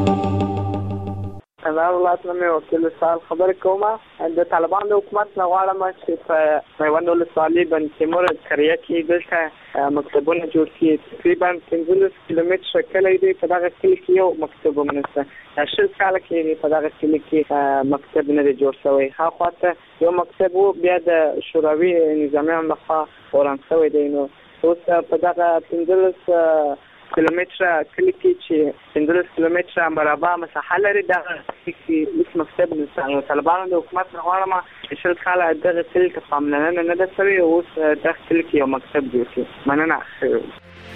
دا ولایت نه مې وکیل سال خبر کومه د طالبان د حکومت نه غواړم چې په میوند ولسوالۍ بن تیمور قریه کې دلته مکتبونه جوړ کړي. تقریبا 15 کیلومتر شکل دی. په دغه کلی کې یو مکتب ومنسته. شل کال کې په دغه کلی کې مکتب نه دی جوړ شوی. هاخواته یو مکتب وو بیا د شوروي نظامیانو لخوا وران شوی دی. نو اوس په دغه 15 کیلومتره کلی کې چې 15 کیلومتره مربع مساحه لري دغه کې هیڅ مکتب نشته. طالبانو د حکومت نه غواړم چې کله دغه کلی ته پاملرنه نه ده شوې، اوس دغه کلی کې یو مکتب جوړ کړي. مننه.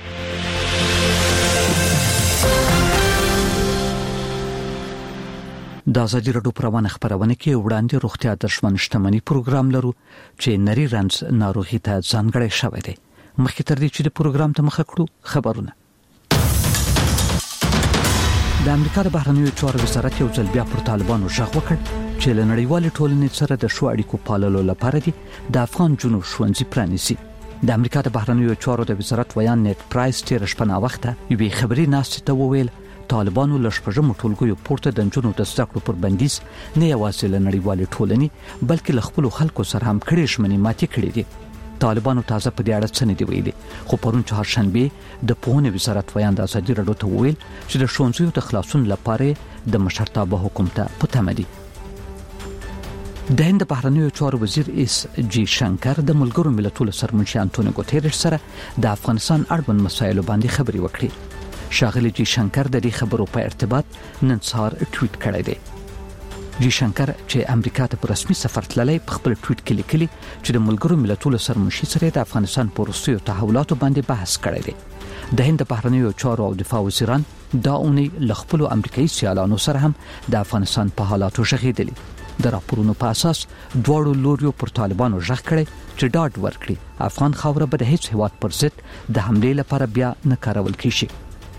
د ازادي راډیو پر روانه خبرونه کې وړاندې روغتیا د ژوند شتمنۍ پروګرام لرو چې نری رنځ ناروغي ته ځانګړی شوی دی. مخکې تر دې چې د پروګرام ته مخه کړو خبرونه. د امریکا د بهرنیو چارو وزارت یو ځل بیا پر طالبانو ژغ وکړ چې له نړیوال ټولنې سره د شو اړیکو پاللو لپاره دي د افغان جنوب ښوونځي پرانیزي. د امریکا د بهرنیو چارو د وزارت ویان نیټ پرایس تیر شپه نا وخته یوې خبري ناشته ته وویل طالبانو لشپږم ټولګیو پورته د جنونو د زده کړو پر بندیز نه یوازې له نړیوالې ټولنې بلکې له خپل خلکو سره هم کړي ژمنې ماتې کړې دي. طالبانو تازه په دې اړه څه نه دی ویلي، خو پرون چهارشنبه د پوهنې وزارت ویان د ازادي راډیو ته وویل چې د ښوونځیو د خلاصون لپاره د مشرتابه حکومت په تمه دي. د هند بهرنیو چارو وزیر اس جی شنکر د ملګرو ملتونو سرمنشي انټونیو ګوتيريش سره د افغانستان اړوند مسایلو باندې خبرې وکړې. شاغلی جی شنکر د دې خبرو په ارتباط نن سهار ټویټ کړی دی. جی شنکر چې امریکا ته په رسمي سفر تللی په خپل ټویټ کې لیکلي چې د ملګرو ملتونو سرمنشي سره د افغانستان په وروستیو تحولاتو باندې بحث کړی دی. د هند بهرنیو چارو او دفاع وزیران دا اونۍ له خپل امریکایي سیالانو سره هم د افغانستان په حالاتو ژغېدلي. د راپورونو په اساس دواړو لوریو پر طالبانو ژغ کړی چې ډاډ ورکړي افغان خاوره به د هیڅ هیواد پر ضد د حملې لپاره بیا نه کارول کیږي.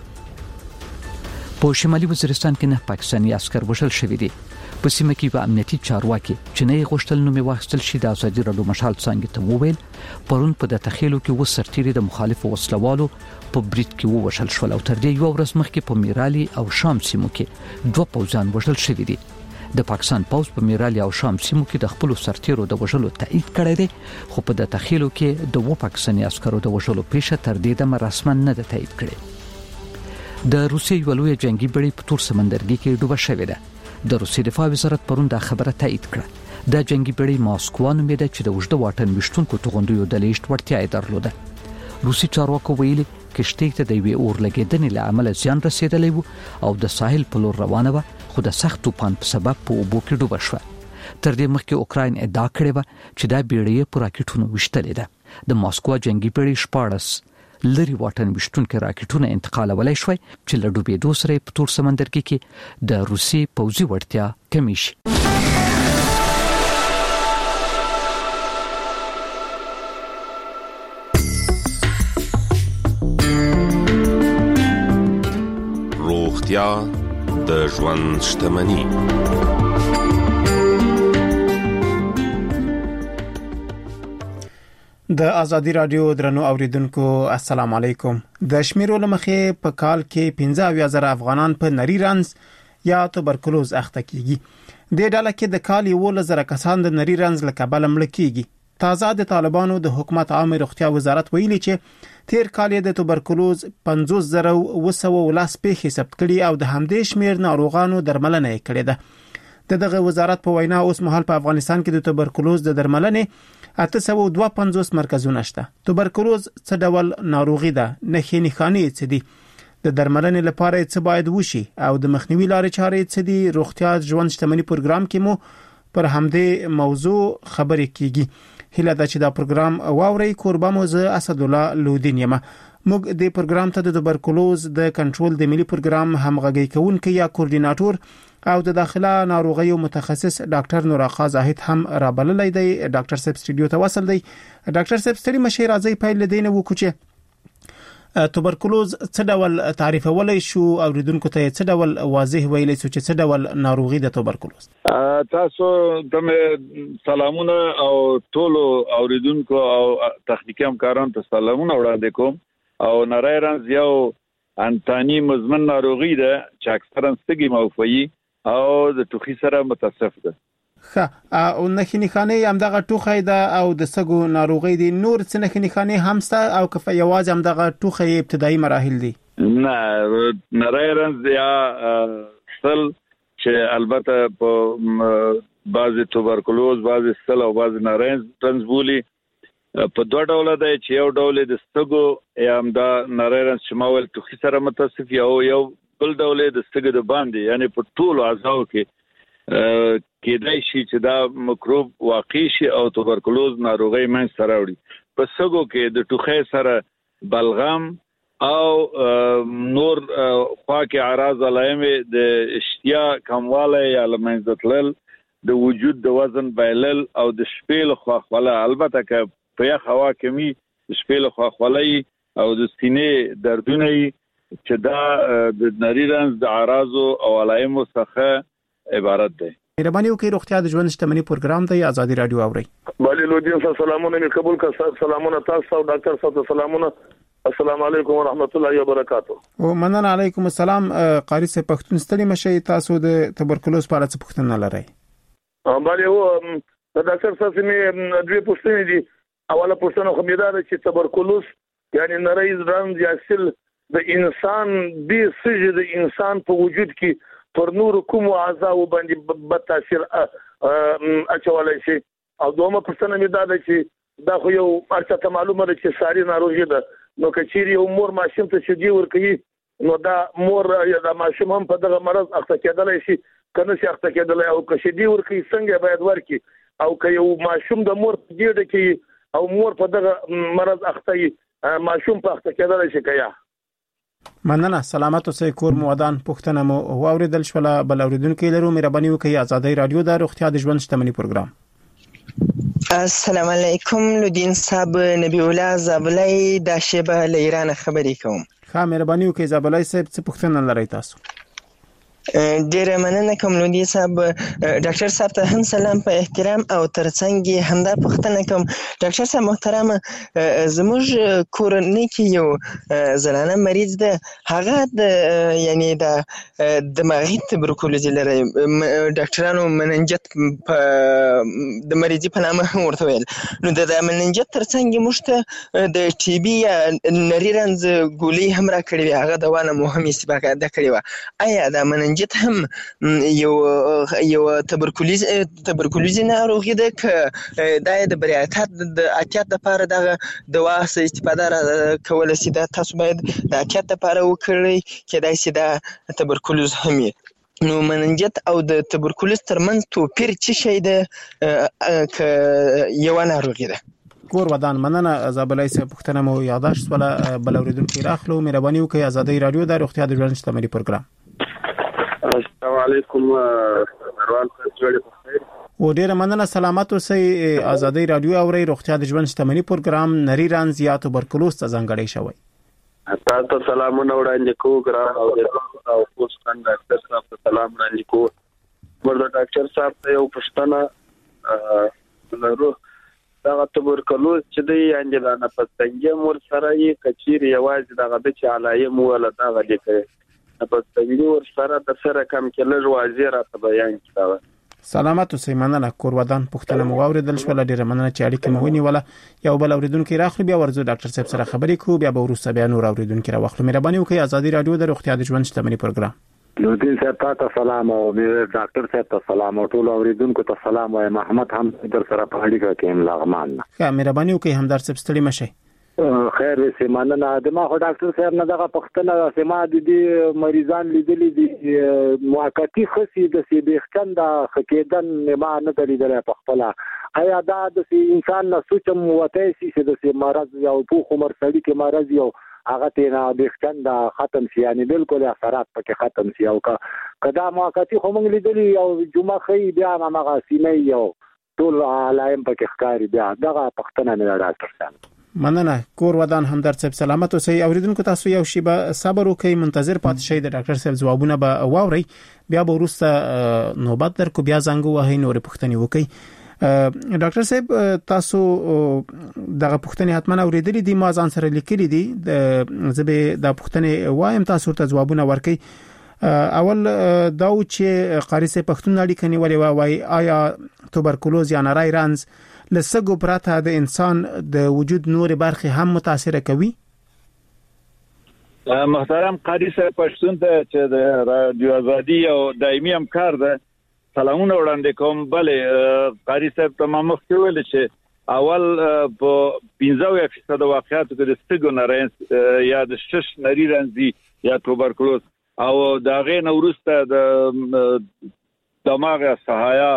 په شمالي وزیرستان کې نه پاکستاني عسكر وژل شوي دي. په سیمه کې په امنیتي چارواکي چې نه غوښتل نومي واخیستل شي د ازادي راډیو مشال څنګه ته وویل پرون په د تخیلو کې وسرتيري د مخالفو وسلوالو په بریټ کې ووشل شو او تر دې یو ورځ مخکې په میرالي او شام سیمو کې دوه پوځان وژل شوي دي. د پاکستان پوځ په میرالي او شام سیمو کې د خپل سرتیرو د وژلو تایید کړی دی، خو په د تخیلو کې د پاکستاني عسکرو د وژلو پیښه تر دې دمه رسما نه ده تایید کړې. د روسیې یو لوی جنگي بړۍ په تور سمندرګي کې ډوبه شوې ده. د روسیې دفاع وزارت پرون دا خبره تایید کړه. د جنگي بړۍ ماسکو نومېده چې د وژده واټن وشتونکو توغندیو د لیشت وړتیا یې درلوده. روسي چارواکو ویلي کشتۍ ته د یوې اور لګېدنې له امله زیان رسېدلی و او د ساحل په لور روانه وه، خو د سخت طوفان په سبب په اوبو کې ډوبه شوه. تر دې مخکې اوکراین ادعا کړې وه چې دا بیړۍ په راکټونو ویشتلې ده. د ماسکو جنگي بړۍ 14 لري واټن وشتونکو راکټونه انتقالولای شوی چې له ډوبېدو سره په تور سمندرګي کې د روسي پوځي وړتیا کمی شي. روغتیا د ژوند شتمني. د ازادي راډیو درنو اوریدونکو السلام علیکم. د شمیرو لمخې په کال کې 15,000 افغانان په نری رنځ یا توبرکلوز اخته کیږي. د ډله کې د کال 11,000 کسان د نری رنځ له کبله مړ کیږي. تازه د طالبانو د حکومت عامه روغتیا وزارت ویلي چې تیر کال د توبرکلوز 50,910 پیښې ثبت کړي او د همدې شمیر ناروغانو درملنه کړې ده. دغه وزارت په وینا اوس مهال په افغانستان کې د توبرکلوز د درملنې 852 مرکزونه شته. توبرکلوز څه ډول ناروغي ده؟ نښې څه دي؟ د درملنې لپاره څه باید وشي او د مخنیوي لارې چارې څه دي؟ روغتیا ژوند شتمنۍ پروګرام کې مو پر همدې موضوع خبرې کیږي. هیله ده چې دا پروګرام واوري. کوربه مو زه اسد الله لودین یم. موږ د پروګرام ته د توبرکلوز د کنټرول د ملي پروګرام همغږي کوونکی یا کوردیناټور او د داخله ناروغیو متخصص ډاکټر نوراخا زاهد هم رابللای دی. ډاکټر صاحب سټډیو ته وصل دی. ډاکټر صاحب ستړي مشه راځي پیل لدینه وکړي توبرکلوز څه ډول تعریفولای شو او ریدونکو ته څه ډول واضح ویلای شو چې څه ډول ناروغي د توبرکلوز؟ تاسو ته سلامونه او ټول اوریدونکو او تخنیکی همکارانو ته سلامونه وړاندې کوم. او نری رنځ یو انتانی مزمن ناروغي ده چې اکثرا ستګي موفي او د ټوخي سره متصف ده. او نښې همدغه ټوخی ده او د سګو ناروغي دي. نور څه نښې هم شته او که یوازې همدغه ټوخی ابتدایي مراحل دي؟ نه، نری رنځ یا سل چې البته په بعضی توبرکلوز، بعضی سل او بعضی نری رنځ بولی په دوه ډوله دی چې یو ډول د ستګو یا هم د نریرنس شمول توخي سره متصف یو بل ډول د ستګو د باندې یعنی په ټولو اعضاو کې کېدای شي چې دا مکروب واقع شي او توبرکلوز ناروغي منځ سره وړي. په ستګو کې د ټوخي سره بلغم او نور خواکې اعراض علائم د اشتیا کمواله یا لمنځتلل د وجود د وزن بایلل او د شپې له خواخوله البته که په یخ هوا کمی د شپې له خواخولۍ او د سینې دردونه چې دا د نریرنز د اعراضو او علایمو څخه عبارت دی. مهرباني وکړئ روغتیا د ژوند شتمنۍ پروګرام دی آزادي رادیو اورئ. بله لودین صاحب سلامونه مې قبول کړ. سلامونه تاسو او ډاکټر صاحب سلامونه. السلام علیکم ورحمت الله وبرکاتہ. او مننه علیکم السلام. قاری صاحب پښتون ستړي مشي تاسو د تبرکلوز په اړه څه پوښتنه لرئ؟ بله و ډاکټر صاحب مې دوه پوښتنې دي. اوله پوښتنه خو مې دا ده چې تبرکلوز یعنی نریز رنز یا سل د انسان به سجه د انسان په وجود کې پر نور کوم اعضاء باندې بد تاثیر اچولای شي. او دومره پوښتنه مې دا ده چې دا خو یو ارڅه معلومه ده چې ساري ناروغي ده، نو کچيري یو مور ماشوم ته شدي ورکوي نو دا مور یا دا ماشوم هم په دغه مرض اخته کېدلای شي کنه شي اخته کېدلای او کشدي ورکوي څنګه باید ورکي او که یو ماشوم د مور په ګډه کې او مور په دغه مرض اخته ماشوم په اخته کېدلای شي کیا. مننه. سلامت اوسئ. کور مو ودان. پښتنه مو واوریدل شوله. بل اوریدونکو لرو. مهرباني وکړئ آزادي رادیو د روغتیا د ژوند شتمنۍ پروګرام. السلام علیکم لودین صاحب. نبی الله زابلای د شیبه له ایران خبرې کوم. ښه مهرباني وکړئ زابلای صاحب څه پوښتنه لرئ تاسو؟ ډیره مننه کوم لودین صاحب. ډاکټر صاحب ته هم سلام په احترام او ترڅنګ همدا پوښتنه کوم. ډاکټر صاحب محترم زموږ کورنۍ کې یو زنانه مریض ده، هغه د یعنی د دماغي تبرکلوز لري. ډاکټرانو مننجت د مریضي په نامه ورته ویل. نو د مننجت ترڅنګ موږ ته د ټي بي یا نریرنز ګولۍ هم راکړې وې، هغه دوا نه مو هم استفاده کړې وه. آیا دا مننجت هم یو تبرکلوزي ناروغي ده که دا د بریاتات د احتیاط لپاره دغه دوا څخه استفاده کول سي؟ دا تاسو باید د احتیاط لپاره وکړئ کېدای سي دا تبرکلوز هم وي. نو مننجت او د تبرکلوز ترمنځ توپیر څه شی ده که یو ناروغي ده؟ کور ودان. مننه زابلای صاحب. پښتنه مو یاداشت ولا بل اوریدونکو راخلو. مهرباني وکړئ آزادي رادیو د روغتیا د ژوند شتمنۍ پروګرام. السلام علیکم روان خیر و ډیره مننه. سلامت اوسئ. آزادي رادیو اورئ. روغتیا د ژوند شتمنۍ پروګرام نریرنز یا توبرکلوز ته ځانګړی شوی. تاسو ته سلامونه وړاندې کوم ګران او اوس څنګه ډاکټر صاحب ته سلام وړاندې کوم. ورته ډاکټر صاحب ته یو پوښتنه لرو. دا توبرکلوز چې دی یعنی دا نه پستنګي مور سره یې کچیر یوازې دغه د چې علایم ولا دغه لیکي پستنګي ور سره د سره کم کې لږ واضح راته بیان کړه. سلامت اوسئ. مننه. کور ودان. پښتنه مو واوریدل شوله. ډیره مننه چې اړیکه مو ونیوله. یو بل اوریدونکو راخلو بیا ورزو ډاکټر صاحب سره خبرې کوو، بیا به وروسته بیا نور اوریدونکو راوخلو. مهرباني وکړئ آزادي رادیو د روغتیا د ژوند شتمنۍ پروګرام. لودین صاحب ته سلام او ډاکټر صاحب ته سلام او ټول اوریدونکو ته سلام وایم. محمد هم در سره په اړیکه کې ام لغمان. ښه مهرباني وکړئ همدار صاحب ستړي مشئ. خیر وي مننه. د ما خو ډاکټر صاحب نه دغه پښتنه سما د دې مریضان لیدلې دي موقتی خصي د سی بهختن د خکېدن ما نه درېدل په خپل. آیا دا د انسان نه سوچم وته سي چې د سی مرض یو په عمر سړي کې مرض یو هغه ته نه بهختن د ختم شي یعنی بالکل اثرات پکې ختم شي او کدا موقتی خو موږ لیدلې او جمعه خي بیا هغه سینې یو ټول علایم پکې ښکاری بیا دغه پښتنه نه ډاکټر صاحب. مننه. کور ودان. همدرد صاحب سلامت اوسئ. اوریدونکو تاسو یو شی به صبر وکئ، منتظر پاتې شئ. د ډاکټر صاحب ځوابونه به واورئ، بیا به وروسته نوبت درکو، بیا زنګ وهئ، نور پوښتنې وکئ. ډاکټر صاحب تاسو دغه پوښتنې حتما اوریدلې دي، ما ځان سره لیکلې دي. د زبې د پوښتنې وایم تاسو ته ځوابونه ورکئ. اول دا چې قاری صاحب پښتون اړیکه نیولې وای آیا توبرکلوز یا نریرنز لسګو پرته د انسان د وجود نور برخه هم متاثر کوي؟ محترم قاری صاحب پښتون ته چې د رادیو ازادي او دایمي همکار ده سلامونه وړاندې کوم. بله قاری صاحب ته ما مخکې ویل چې اول په 15% واقعاتو کې د سټګو نارنس یا د شش نری رنځي یا توبرکلوز او دا غي نورسته د دماغ سهایا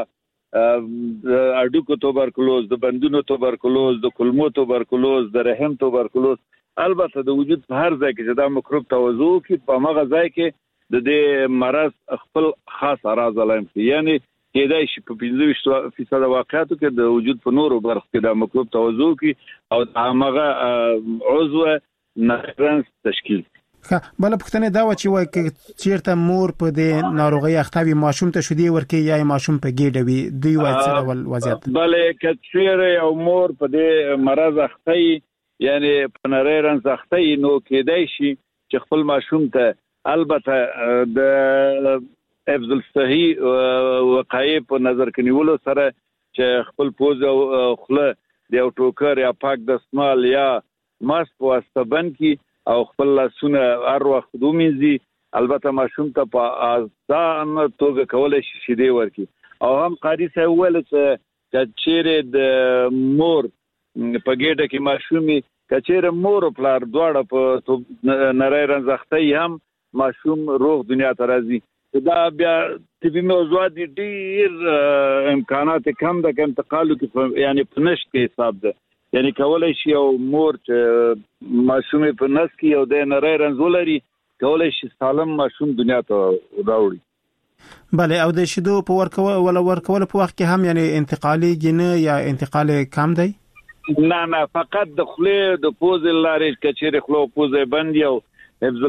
د اډوکو توبرکلوز د بندونو توبرکلوز د کولمو توبرکلوز د رحم توبرکلوز البته د وجود په هر ځای کې دا مکروب توزو کې په هغه ځای کې د دې مرض خپل خاص اراز علم یعنی کېدای شي په 15% واقعاتو کې د وجود په نورو برخو کې د مکروب توزو کې او هغه عضو نارنس تشکیل. بل پښتنه دا و چې وای چیرته مور په دې ناروغي اختوي ماشوم ته شودي ورکي یا ماشوم په ګډه وي دوی وای څه ډول وضعیت بل کثیر یو مور په دې مرض اختی یعنی په نارنس اختی نو کېدای شي چې خپل ماشوم ته البته د حفظ الصحي وقایع په نظر کې نیولو سره چې خپل پوز او خله د یو ټوکر یا پاک دستمال یا ماسک واسطه بند کی او خپل لاسونه هر وخت دومینځي البته ماشوم ته په آسان توګه کولای شي شیدې ورکي او هم قاری صاحب ویل چې چیرې د مور په ګډه کې ماشومي کچېره مور او پلار دواړه په نری رنځختي هم ماشوم روغ دنیا ته راځي دا بیا طبي موضوعات ډیر امکانات کم د انتقالو کې یعنی په نشټ کې حساب ده یعنی کولای شي او مور چې ماشوم په نس کې او د نری رنځولري کولای شي سالم ماشوم دنیا ته راوړي. بله او د شیدو په ورکول په وخت کې هم یعنی انتقالي جنه یا انتقال کم دی؟ نه فقط د خله د پوز لارې کچېره خله پوز بند یو حفظ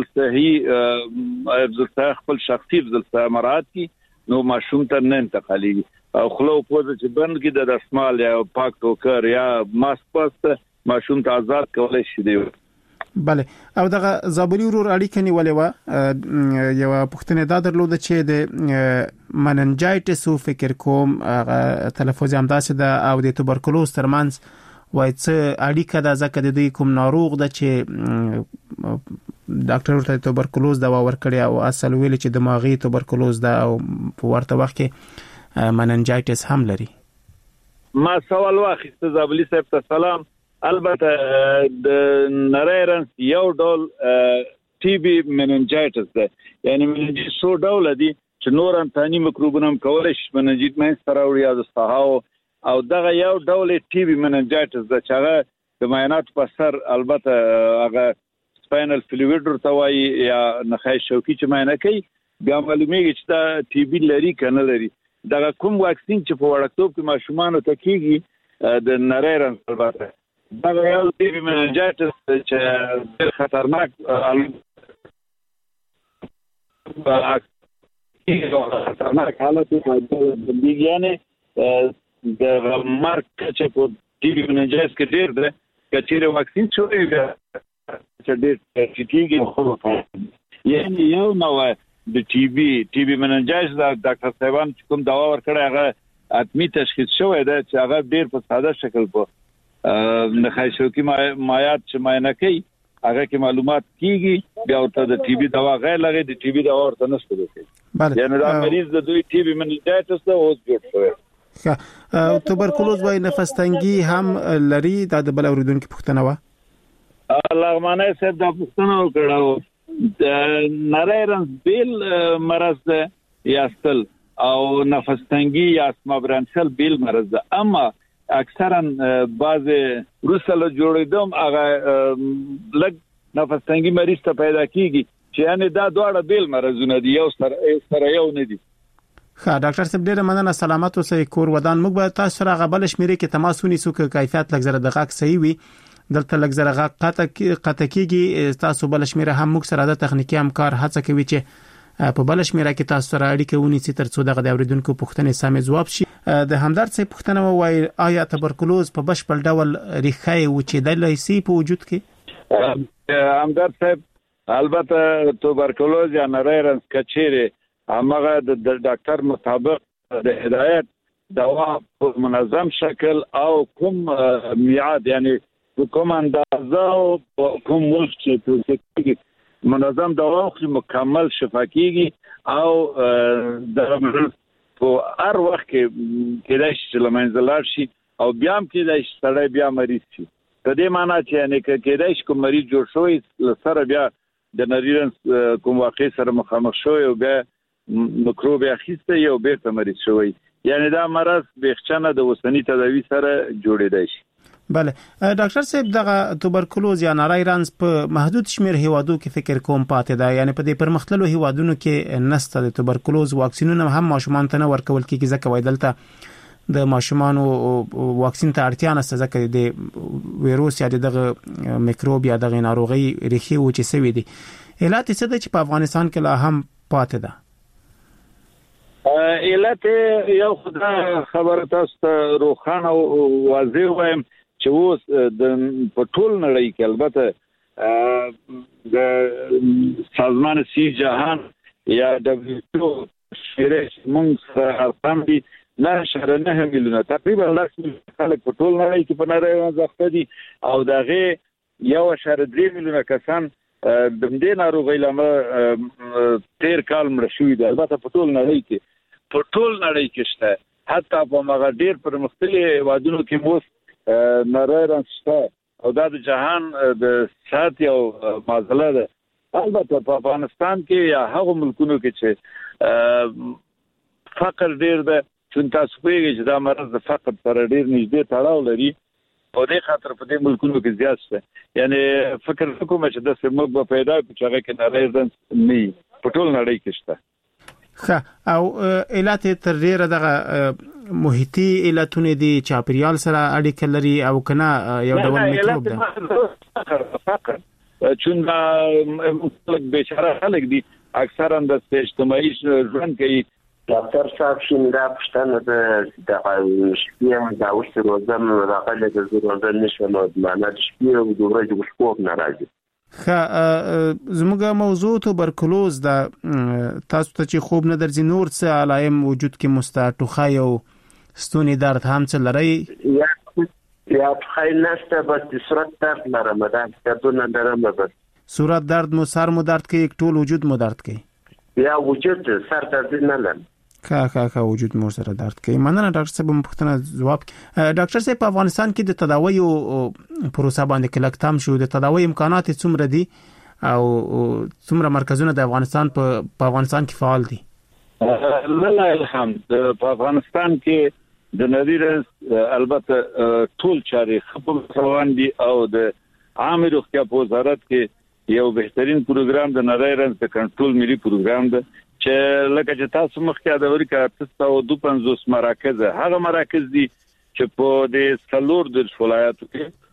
الصحي خپل شخصي حفظ الصحي مراد کی نو ماشوم ته نه انتقالي او خلو پوز چې بند کی د دستمال یا پاک ټوکر یا ماسک پاست ماشوم ته آزاد کولای شي دی. بله او دغه زابلی ورور اړیکه نیولې و یو پښتنه دا درلود چې د مننجایټس او فکر کوم تلفظ هم داسې د او د توبرکلوز ترمنځ وای څه اړیکه ده ځکه د دې کوم ناروغ ده چې ډاکټر ورته توبرکلوز دوا ورکړي او اصل ویل چې دماغي توبرکلوز ده او په ورته وخت کې مننجایټس هم لري. ما سوال واخیسته زابلی صاحب ته سلام. البته د نریرنس یو ډول ټي بي مننجایټس ده یعنی مننجایټس څو ډول دي چې نور انتاني مکروبونه هم کولای شي مننجایټ مې سره وړي او سهاو او دغه یو ډول ټي بي مننجایټس ده چې هغه د معاینات په سر البته هغه سپاینل فلویډ ورتوي یا نخای شوکي چې معاینه کوي بیا معلومیږي چې دا ټي بي لري کنه لري. دا کوم واکسین چې په وړکتوب کې ماشومان ته کیږي د نریرنس البته دا یو ټي بي مننجایټس چې ډېر خطرناک خطرناک حالت د بیګیانه د مرګ چې په ټي بي مننجایټس کې ډېر ده کچېره واکسین شوی بیا چې ډېر چټیږي خو یعنی یو نو د ټي بي مننجایټس د ډاکټر صاحبان کوم دوا ورکړی هغه اتمی تشخیص شوی دی چې هغه ډېر په ساده شکل په نخای شوکي مایات چې معاینه کوي هغه کې معلومات کیږي بیا ورته د ټي بي دوا غیر لګي د ټي بي دوا ورته نشته دی یعنی دا مریض د دوی ټي بي مننجایټس ته اوس جوړ شوی. توبرکلوز وای نفس تنګي هم لري دا د بل اوریدونکو پوښتنه و. لغمانه صاحب دا پوښتنه وکړه د نریرنس بیل مرض ده یاستل او نفس تنګي یا اسما برانشل بیل مرض ده اما اکثرا بعض روسله جوړیدم هغه لګ نفس تنګي مریض ته پیدا کیږي چې یعنی دا دواړه بیل مرزونه دي یو سره یو نه دي. ښه ډاکټر صاحب ډیره مننه سلامت اوسئ کور ودان موږ به تاسو سره غبل شمیرې کې تماس ونیسو چې کیفیت لږ زره دقیق صحیح وي دلته لږ زره قطع کیږي تاسو بل شمیره هم موږ سره د تخنیکی همکار هڅه کوي چې په بل شمیره کې تاسو سره اړیکه ونیسي ترڅو دغه د اوریدونکو پوښتنې سمې ځواب شي. د همدرد صاحب پوښتنه وایي آیا توبرکلوز په بشپړ ډول ریښه وچېدلای شي په وجود کې؟ همدرد صاحب البته توبرکلوز یا نریرنس کچېره هغه د ډاکټر مطابق د هدایت دوا په منظم شکل او کوم میعاد یعنی کوم اندازه او کوم وخت چې منظم دوا خو مکمل شفا کیږي او د په هر وخت کې کېدای شي لمنځلار شي او بیا هم کېدای شي سړی بیا مریض شي. په دې معنی چې یعنی کېدای شي کوم مریض جوړ شوی سره بیا د نریرنس کوم واقع سره مخامخ شوی او بیا میکروب اخیسته یو بیرته مریض شوی. یعنی دا مرض بېخچنه د اوسنی تداوی سره جوړېدای شي. بله ډاکټر صاحب دغه توبرکلوز یا نری رنځ په محدود شمیر هیوادو کې فکر کوم پاتې ده، یعنی په دې پرمختللو هیوادونو کې نسته د توبرکلوز واکسینونه هم ماشومان ته نه ورکول کېږي ځکه وای دلته د ماشومانو واکسین ته اړتیا نشته ځکه د ویروس یا دغه میکروب یا دغه ناروغي ریښې وچې سوي دي. علت څه ده چې په افغانستان کې لا هم پاتې ده؟ علت یو خدای خبره تاسو ته روخانه او واضح وایم چې اوس د پټول نړۍ کې البته د سازمان سی جهان یا WHO شریش مونږ سره ارقام دي 9.9 میلیونه تقریبا 10 میلیونه خلک په ټول نړۍ کې په نری رنځ اخته دي او دغه 1.3 میلیونه کسان د دې ناروغۍ لامل تیر کال مړ شوي دي. البته په ټول نړۍ کې شته، حتی په هغه ډیر پرمختللي هیوادونو کې موږ نری رنځ شته او دا د جهان د صحت یو معضله ده. البته په افغانستان کې یا هغه ملکونو کې چې فقر ډیر ده، چون تاسو پوهیږئ چې دا مرض د فقر سره ډیر نږدې تړاو لري او د خاطر په دې ملکونو کې زیات شته. یعنی فکر کوم چې د سیمه په پیدا کې هغه کې نری رنځ نه په ټول نړۍ کې شته. او علت تر ډیره دغه محیطي علتونه دي چاپریال سره اړیکه لري او کنه یو ډول میکروب ده؟ فقر چون مطلق بیچاره خلک دي اکثرا د اجتماعي ژوند کوي. ډاکټر صاحب شیندا پښتنه د شپې دا اوس روزم راغله د روزم نشم معنا د شپې او د ورځې وښکوب ناراضي. زموږه موضوع توبرکلوز ده. تاسو ته چې خوب نه درځي نور څه علایم وجود کې مستټوخه او ستوني درد هم څه لري؟ یا خای نشته بس صورت درد لرم دا دونه درم بس صورت درد مو سر مو درد کوي ټول وجود مو درد کوي یا وجود سر درد نه لرم کا وجود مو سره درد کوي. مننه ډاکټر صاحب مختنه جواب. ډاکټر صاحب په افغانستان کې د تداوی او پروسه باندې کلک تام شو د تداوی امکانات څومره دي او څومره مرکزونه د افغانستان په افغانستان کې فعال دي؟ لله الحمد په افغانستان کې د نریرنځ البته ټول چارې خپل روان دي او د عام روغتیا په وزارت کې یو بهترین پروګرام د نریرنځ د کنټرول ملي پروګرام ده چې لکه چې تاسو مخکې د امریکا 352 مراکز هغه مراکز دي چې په د څلور د ولایاتو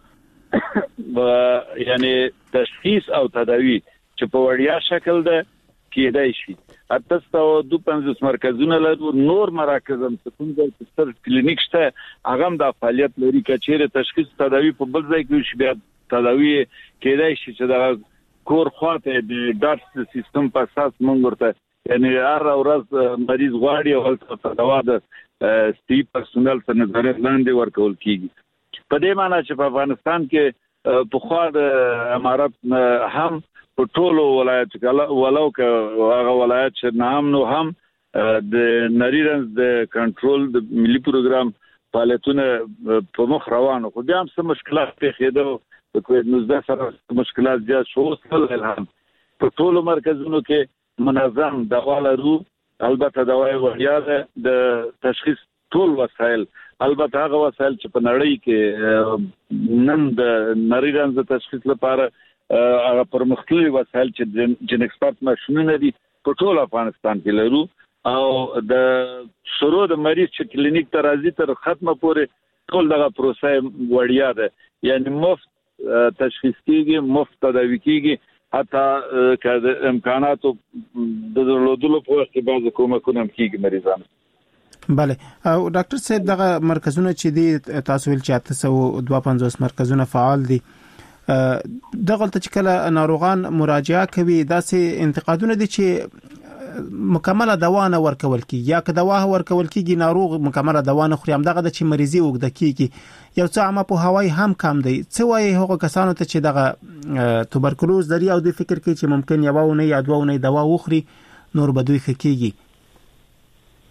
کې یعنی تشخیص او تداوی چې په وړیا شکل ده کېدای شي. 352 مرکزونه لرو، نور مراکز هم څوم ځای ستر کلینیک شته هغه هم د فعالیت لري کچېره تشخیص تداوی په بل ځای کې شي بیا تداوی کېدای شي چې دا کور خواته د ډاټ سیستم په اساس مونږ ورته یعنی هر ورځ مریض غواړي او څه دوا د سټي پرسونل څخه نظارت لاندې ورکول کیږي. په دې معنی چې په افغانستان کې په خوا د امارات هم په ټولو ولایت کې ولو که هغه ولایت چې نام نو هم د نریرنځ د کنټرول د ملي پروګرام فعالیتونه په مخ روانو خو بیا هم څه مشکلات پیښېدل د کووډ-19 سره مشکلات زیات شو. الحمد په ټولو مرکزونو کې منظم دوا لرو، البته دواي وړیا ده د تشخیص ټول وسایل، البته هغه وسایل چې په نړۍ کې نن د نریرنځ تشخیص لپاره هغه پرمختللي وسایل چې جن ایکسپرت ماشینونه دي په ټول افغانستان کې لرو او د شروع د مریض چې کلینیک ته راځي تر ختمه پورې ټول دغه پروسه وړیا ده، یعنی مفت تشخیص کیږي، مفت تداوی کیږي، حتی که امکاناتو د درلودلو په وخت کې بعض کومکونه کیږي مریضانو. بله او ډاکټر صاحب دغه مرکزونه چې دي تاسو ویل چې 852 مرکزونه فعال دي دغه ته چې کله ناروغان مراجعه کوي داسې انتقادونه دي چې مکمله دوا نه ورکول کیږي یا که دوا ورکول کیږي ناروغ مکمله دوا نه خوري، همدغه د چې مریضي وګد کیږي یو څه عامه په هوای هم کم دی. څه وایي هغه کسانو ته چې دغه توبرکلوز لري او د فکر کوي چې ممکن یو نه یا دوه نه دوا وخوري نور به دوی ښه کیږي؟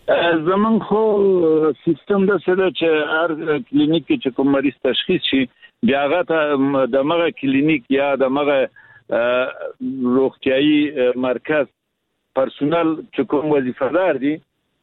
زمون خو سیستم د سره چې هر کلینیک کې چې کوم مریض تشخیص شي بیا هغه د مغه کلینیک یا د مغه روغتيایي مرکز پرسونل چې کوم وظیفه‌دار دي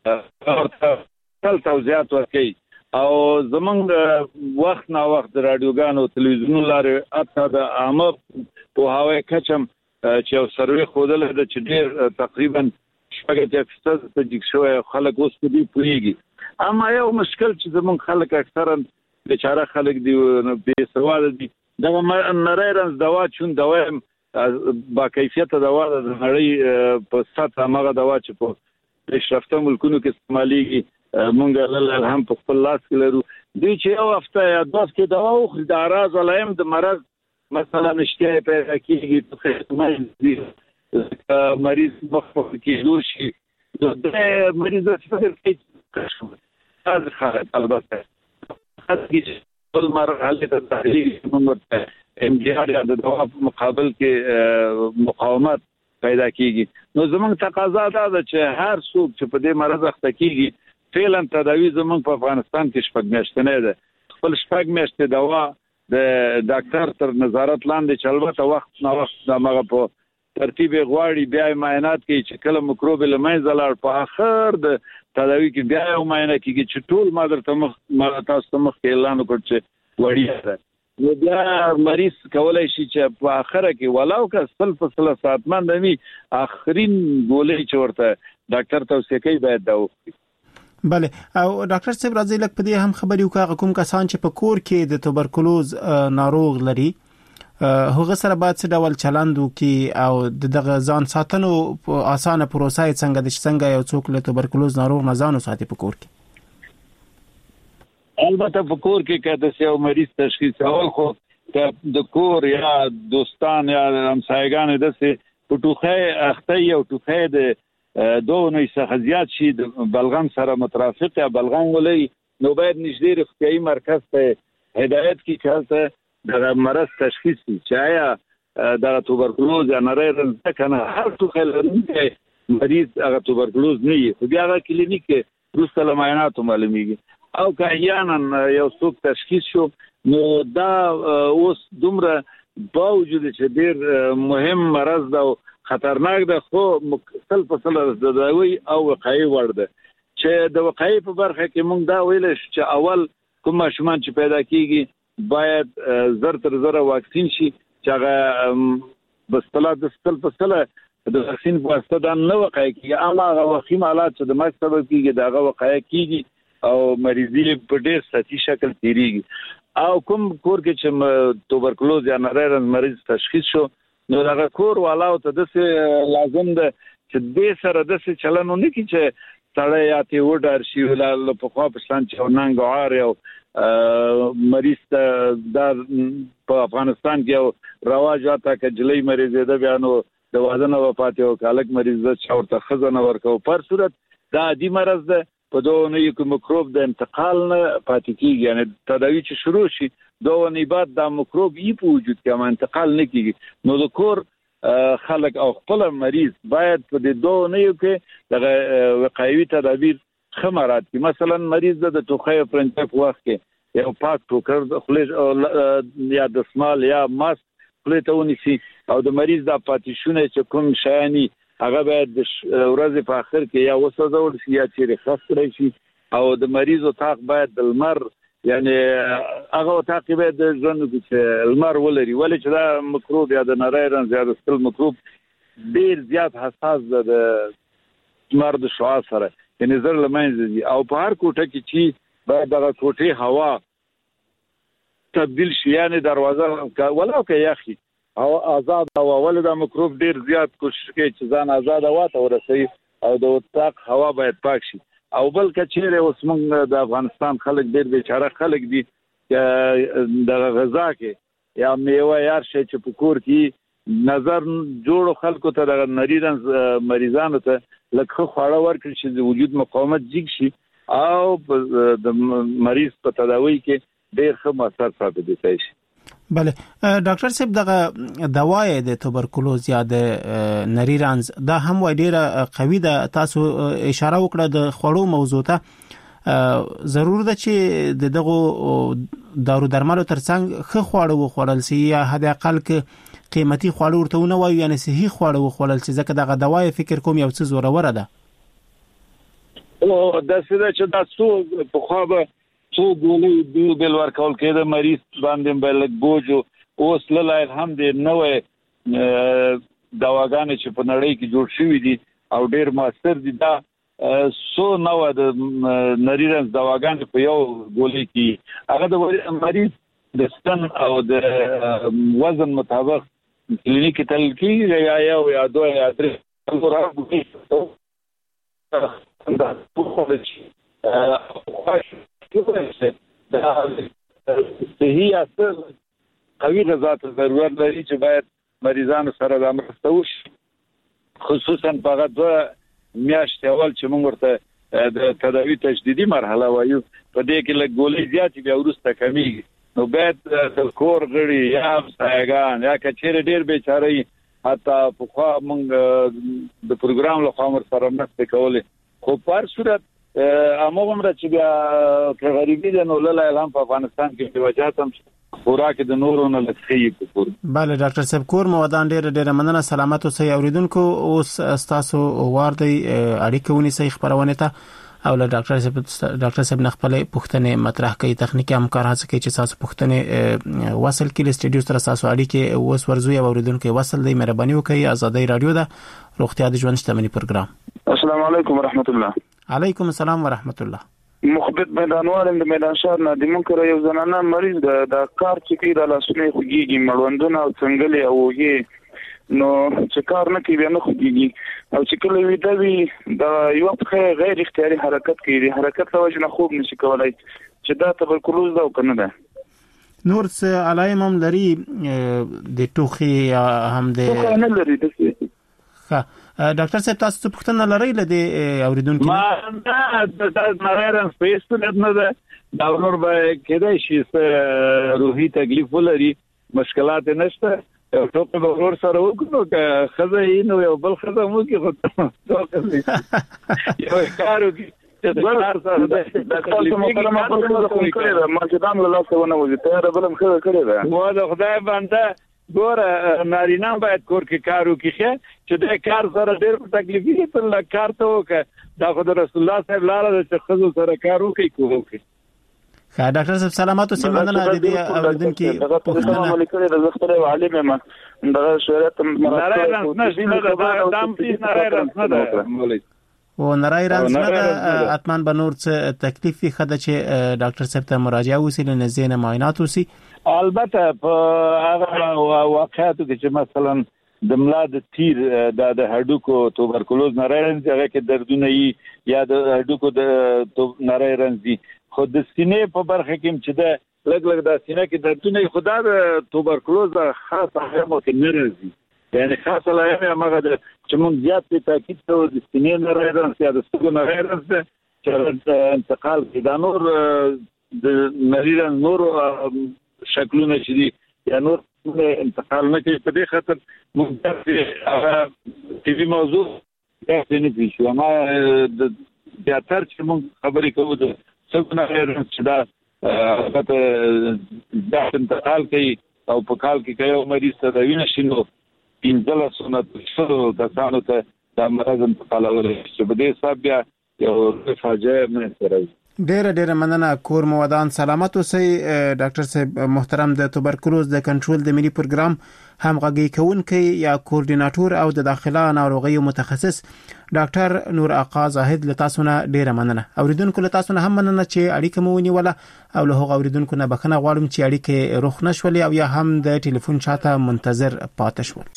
او توضیحات ورکوي او زمونږ وخت نا وخت رادیوګانو تلویزیونونو لاره اته د عامه په هواي کچم چې یو سروې خودل د چې ډیر تقریبا 80% تجیک شوی خلک اوس په دې پوریږي اما یو مشکل چې زمون خلک اکثرا بیچاره خلک دی بے سواد دي دا نریرنز دوا چون دوا با کیفیت دوا د نړۍ په سطح مغه دوا چې په پیشرفته ملکونو کې استعماليږي مونږ الحمد په خپل لاس کې لرو دوی چې یو هفته یا 2 هفته دوا او د اراز علایم د مرض مثلا نشته پیدا کیږي په خدمت مریض مخفف کېدو شي د مریض څخه څه از خارج البته هڅه ټول مرحله ته تحلیل موږ ام جی آر د دوا مقابل کې مقاومت پیدا کیږي نو زموږ تقاضا ده چې هر څوک چې په دې مرض اخته کیږي فعلا تداوی زموږ په افغانستان کې شپږ میاشتې نه ده خپل شپږ میاشتې دوا د ډاکټر تر نظارت لاندې چلوته وخت نو وخت دغه په ترتیب غواړي بیا معاینات کوي چې کله میکروب لمنځه لاړ په اخر د تداوی کې بیا یو معاینه کیږي چې ټول مادر ته تاسو مخ کې اعلان وکړ چې وړیا ده نو بیا مریض کولای شي چې په اخره کې ولاو که سل ساعتمن دمي اخرین ګولې چې ورته ډاکټر توصیه کوي باید دا وکړي بله او ډاکټر صاحب راځي لکه په دې هم خبرې وکړه کوم کسان چې په کور کې د توبرکلوز ناروغ لري هغه سره باید څه ډول چلند وکړي او دغه ځان ساتنو په اسانه پروسه څنګه یو څوک له توبرکلوز ناروغ نه ځان ساتي په کور کې البته په کور کې کله چې یو مریض تشخیص اول خو د کور یا دوستان یا همسایگان دسه په ټوخه اخته یو ټوخه د دوه نوې څخه زیات شي د بلغم سره مترافق یا بلغم ولې نو باید نږدې روغتيایي مرکز ته هدایت کی چلته د مرض تشخیص چې آیا د توبرکلوز یا نریرنز کنه هر ټوخه لرونکی مریض هغه توبرکلوز نه وي خو بیا هغه کلینیک کې روسته معاینات معلومیږي او که احیانا یو څوک تشخیص شو نو دا اوس دومره باوجود چې ډیر مهم مرض ده خطرناک ده خو مختل فصل د داوی او وقایي ور ده چې د وقایي په برخه کې موږ دا ویل چې اول کوم ماشومان چې پیدا کیږي باید زر تر زر واکسین شي چې هغه بسطلا د سل فصل د واکسین په واسطه د نو وقایي کیږي اما هغه وخیم حالات چې د مرګ سبب کیږي دا هغه وقایي کیږي او مریضي په ډېر سطحي شکل تیریږي او کوم کور کې چې توبرکلوز یا نریرنز مریض تشخیص شو نو دا کور والاو ته د لازم ده چې د سره د چلنونه کې چې سړی یا ته وډار شي ولله په خوا په شان چې ننګوار یو مریض د په افغانستان کې رواج اته کجلې مریض ده بیانو د وازن وفات یو کالک مریض ده چې ورته خزانه ورکو پر صورت دا عادي مرض ده په دوه نه یو میکروب د انتقال نه پاتې کیږي یعنی تداوی چې شروع شي دوه نه بعد د میکروب یې په وجود کې انتقال نه کیږي نو د کور خلک او خپل مریض باید په دې دوه نه یو کې د وقایوي تدابیر خمرات کی مثلا مریض د ټوخه پرنټ په وخت کې یو پاک ټوکر خپل یا د سمال یا ماس خپل ته ونیسي او د مریض د پاتیشونه چې کوم شایاني هغه باید د ورځې په اخر کې یا وسوځول شي یا چیرې خاص کړی شي او د مریض اتاق باید د لمر یعنی هغه اتاق باید د ژوند کې لمر ولري ولې چې دا میکروب یا د نریرنز یا د سل میکروب ډیر زیات حساس ده د لمر د شعاع سره یعنی زر لمنځ دي او په هر کوټه کې چې باید دغه کوټه هوا تبدیل شي یعنی دروازه ولا که یخي او آزاد هوا ولې د میکروب ډیر زیات کوشش کوي چې ځان آزاد هوا ته ورسوي او د اتاق هوا باید پاک شي او بل کچېره اوس موږ د افغانستان خلک ډیر بیچاره خلک دي چې د غذا کې یا میوه یار شي چې په کور کې نظر جوړو خلکو ته د نریرنز مریضانو ته لکه خواړه ورکړي چې د وجود مقاومت جګ شي او د مریض په تداوی کې ډیر ښه اثر ثابت شي بله ډاکټر صاحب دغه دوايي د توبرکلوز یا د نری رانز دا هم وای ډیره قوي ده. تاسو اشاره وکړه د خوړو موضوع ته. ضرور ده چې دغه دارو درملو ترڅنګ خو خواړه وخورل سي یا حد اقل کې قیمتي خواړه ورته ونه وایو یعنی صحیح خواړه وخورل سي ځکه دغه دوايي فکر کوم یو څه زوره ده. او دا څه چې تاسو په خو به څو ګولې بل ورکول کېده مریض باندې بل بوجو اوس له الحمد نوې دواګانې چې په نړۍ کې جوړ شوې دي او ډېر ماستر دي دا سو نو د نری رنز دواګانې په یو ګولې کې هغه د مریض د ستن او د وزن مطابق کلینیکي تلقی یا یا دوه یا درې راغلي دا صحیح اثر قوي غذا ته ضرورت لري چې باید مریضانو سره د مرسته وشي خصوصا په غوړ میاشتې اول چې موږ ورته د تداوی تجدیدي مرحله وایو په دې کې لږ ګولې زیات بیا ورسته کمیږي نو باید د کور غړي یا سایګان یا کچېره ډیر بیچاره حتی په خوا موږ د پروګرام له خوا سره مرسته کولې خو په صورت امو هم چې بیا غریبي د نو له اعلان په افغانستان کې وجات هم خوراک د نورونو لخي په کور. بله ډاکټر صاحب کور موادان ډېر مننه. سلامت اوسئ اوریدونکو. اوس تاسو واردی اړیکه ونیسئ خبرونه ته او له ډاکټر صاحب نه خپل پوښتنې مطرح کوي. تخنیکی همکار هڅه کوي چې تاسو پوښتنې وصل کړي. استډیو سره تاسو اړیکه اوس ورزوي اوریدونکو وصل دی. مهرباني وکړئ. آزادۍ رادیو ده روغتیا د ژوند شتمنۍ پروګرام. السلام علیکم ورحمت الله. علیکم السلام ورحمت الله. مخبت میدانوال د میدان شهر نه د منکر یو زنانه مریض د کار چې کې د لاسونو خوږیږي مړوندونه او څنګهلې او یې نو چې کار نه کوي نه خوږیږي او چې کله وی دوی د یو په غیر اختیاري حرکت کوي حرکت له وجه نه خوب نشي کولای چې دا توبرکلوز دا کنه ده. نور څه علائم هم لري د ټوخي هم د نه لري ښه ډاکټر صاحب تاسو پوښتنه لرئ لدې اوریدونکو ما د نارایرن سپیس نه ده دا نور به کېدای شي روحي تکلیف ولري مشکلات نشته ټول به ورور سره وکړو که خزه یې نو یو بل خزه مو کې خو یو کارو کې ګور سره د خپل محترم خپل کړی دا ما چې دام له لاسه ونه وځي ته ربلم خزه کړی دا مو د خدای باندې ګور نارینه باید کور کې کار وکړي چې د کار سره ډېر تکلیف دي تر لا کار ته وکړه دا خدای رسول الله صاحب لاله چې خزو سره کار وکړي. ښه ډاکټر صاحب سلامات اوسئ. مننه د دې اوریدونکو پوښتنه ولیکلې د زختره عالم ما د شریعت نارای رانز نه ده اتمن به نور څه تکلیف خده چې ډاکټر صاحب ته مراجعه وسی له نزدې معاینات وسی. البته په هغه واقعاتو کې چې مثلا د ملا د تیر د هډوکو توبرکلوز نارای رانز هغه کې دردونه یا د هډوکو د نارای رانز خو د سینې په برخه کې چې د لګ د سینې کې دردونه خدا د توبرکلوز خاص علامه کې نه راځي یعنی خاص علامه هغه چې موږ زیات تاکید کوو د سینې نارای رانز یا د سترګو نارای رانز چې انتقال کې دا نور د نارای رانز نور شکلونه چې دي یا نور انتقال نه کوي په دې خاطر موږ هغه ټي وي موضوع تاسو نه پیښو ما د زیاتر چې موږ خبرې کوو د څنګه غیر چې دا د انتقال کوي او په کال کې کوي مریض ته د وینې شینو انځله سنت شروع د ځانو ته د مرز انتقال ولري چې په دې حساب بیا یو فاجعه نه سره ډېر مننه. کور موادان سلامت اوسئ. ډاکټر صاحب محترم د توبرکلوز د کنټرول د ملي پروګرام همغږي کوونکی یا کوارډیناټور او د داخله ناروغیو متخصص ډاکټر نور آقا زاهد له تاسو نه ډېر مننه. اوریدونکو له تاسو نه هم مننه چې اړیکه مو ونیوله او له هغه اوریدونکو نه بخښنه غواړم چې اړیکه روخ نشولې او یا هم د ټلیفون شاته منتظر پاتې شول.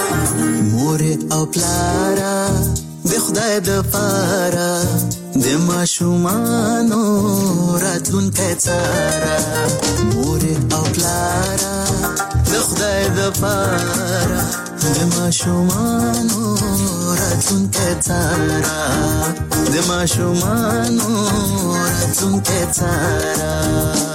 د پاره د ماشومانو راتلونکي څارا مور او پلارا د خدای د پاره د ماشومانو راتلونکي څارا د ماشومانو راتلونکي څارا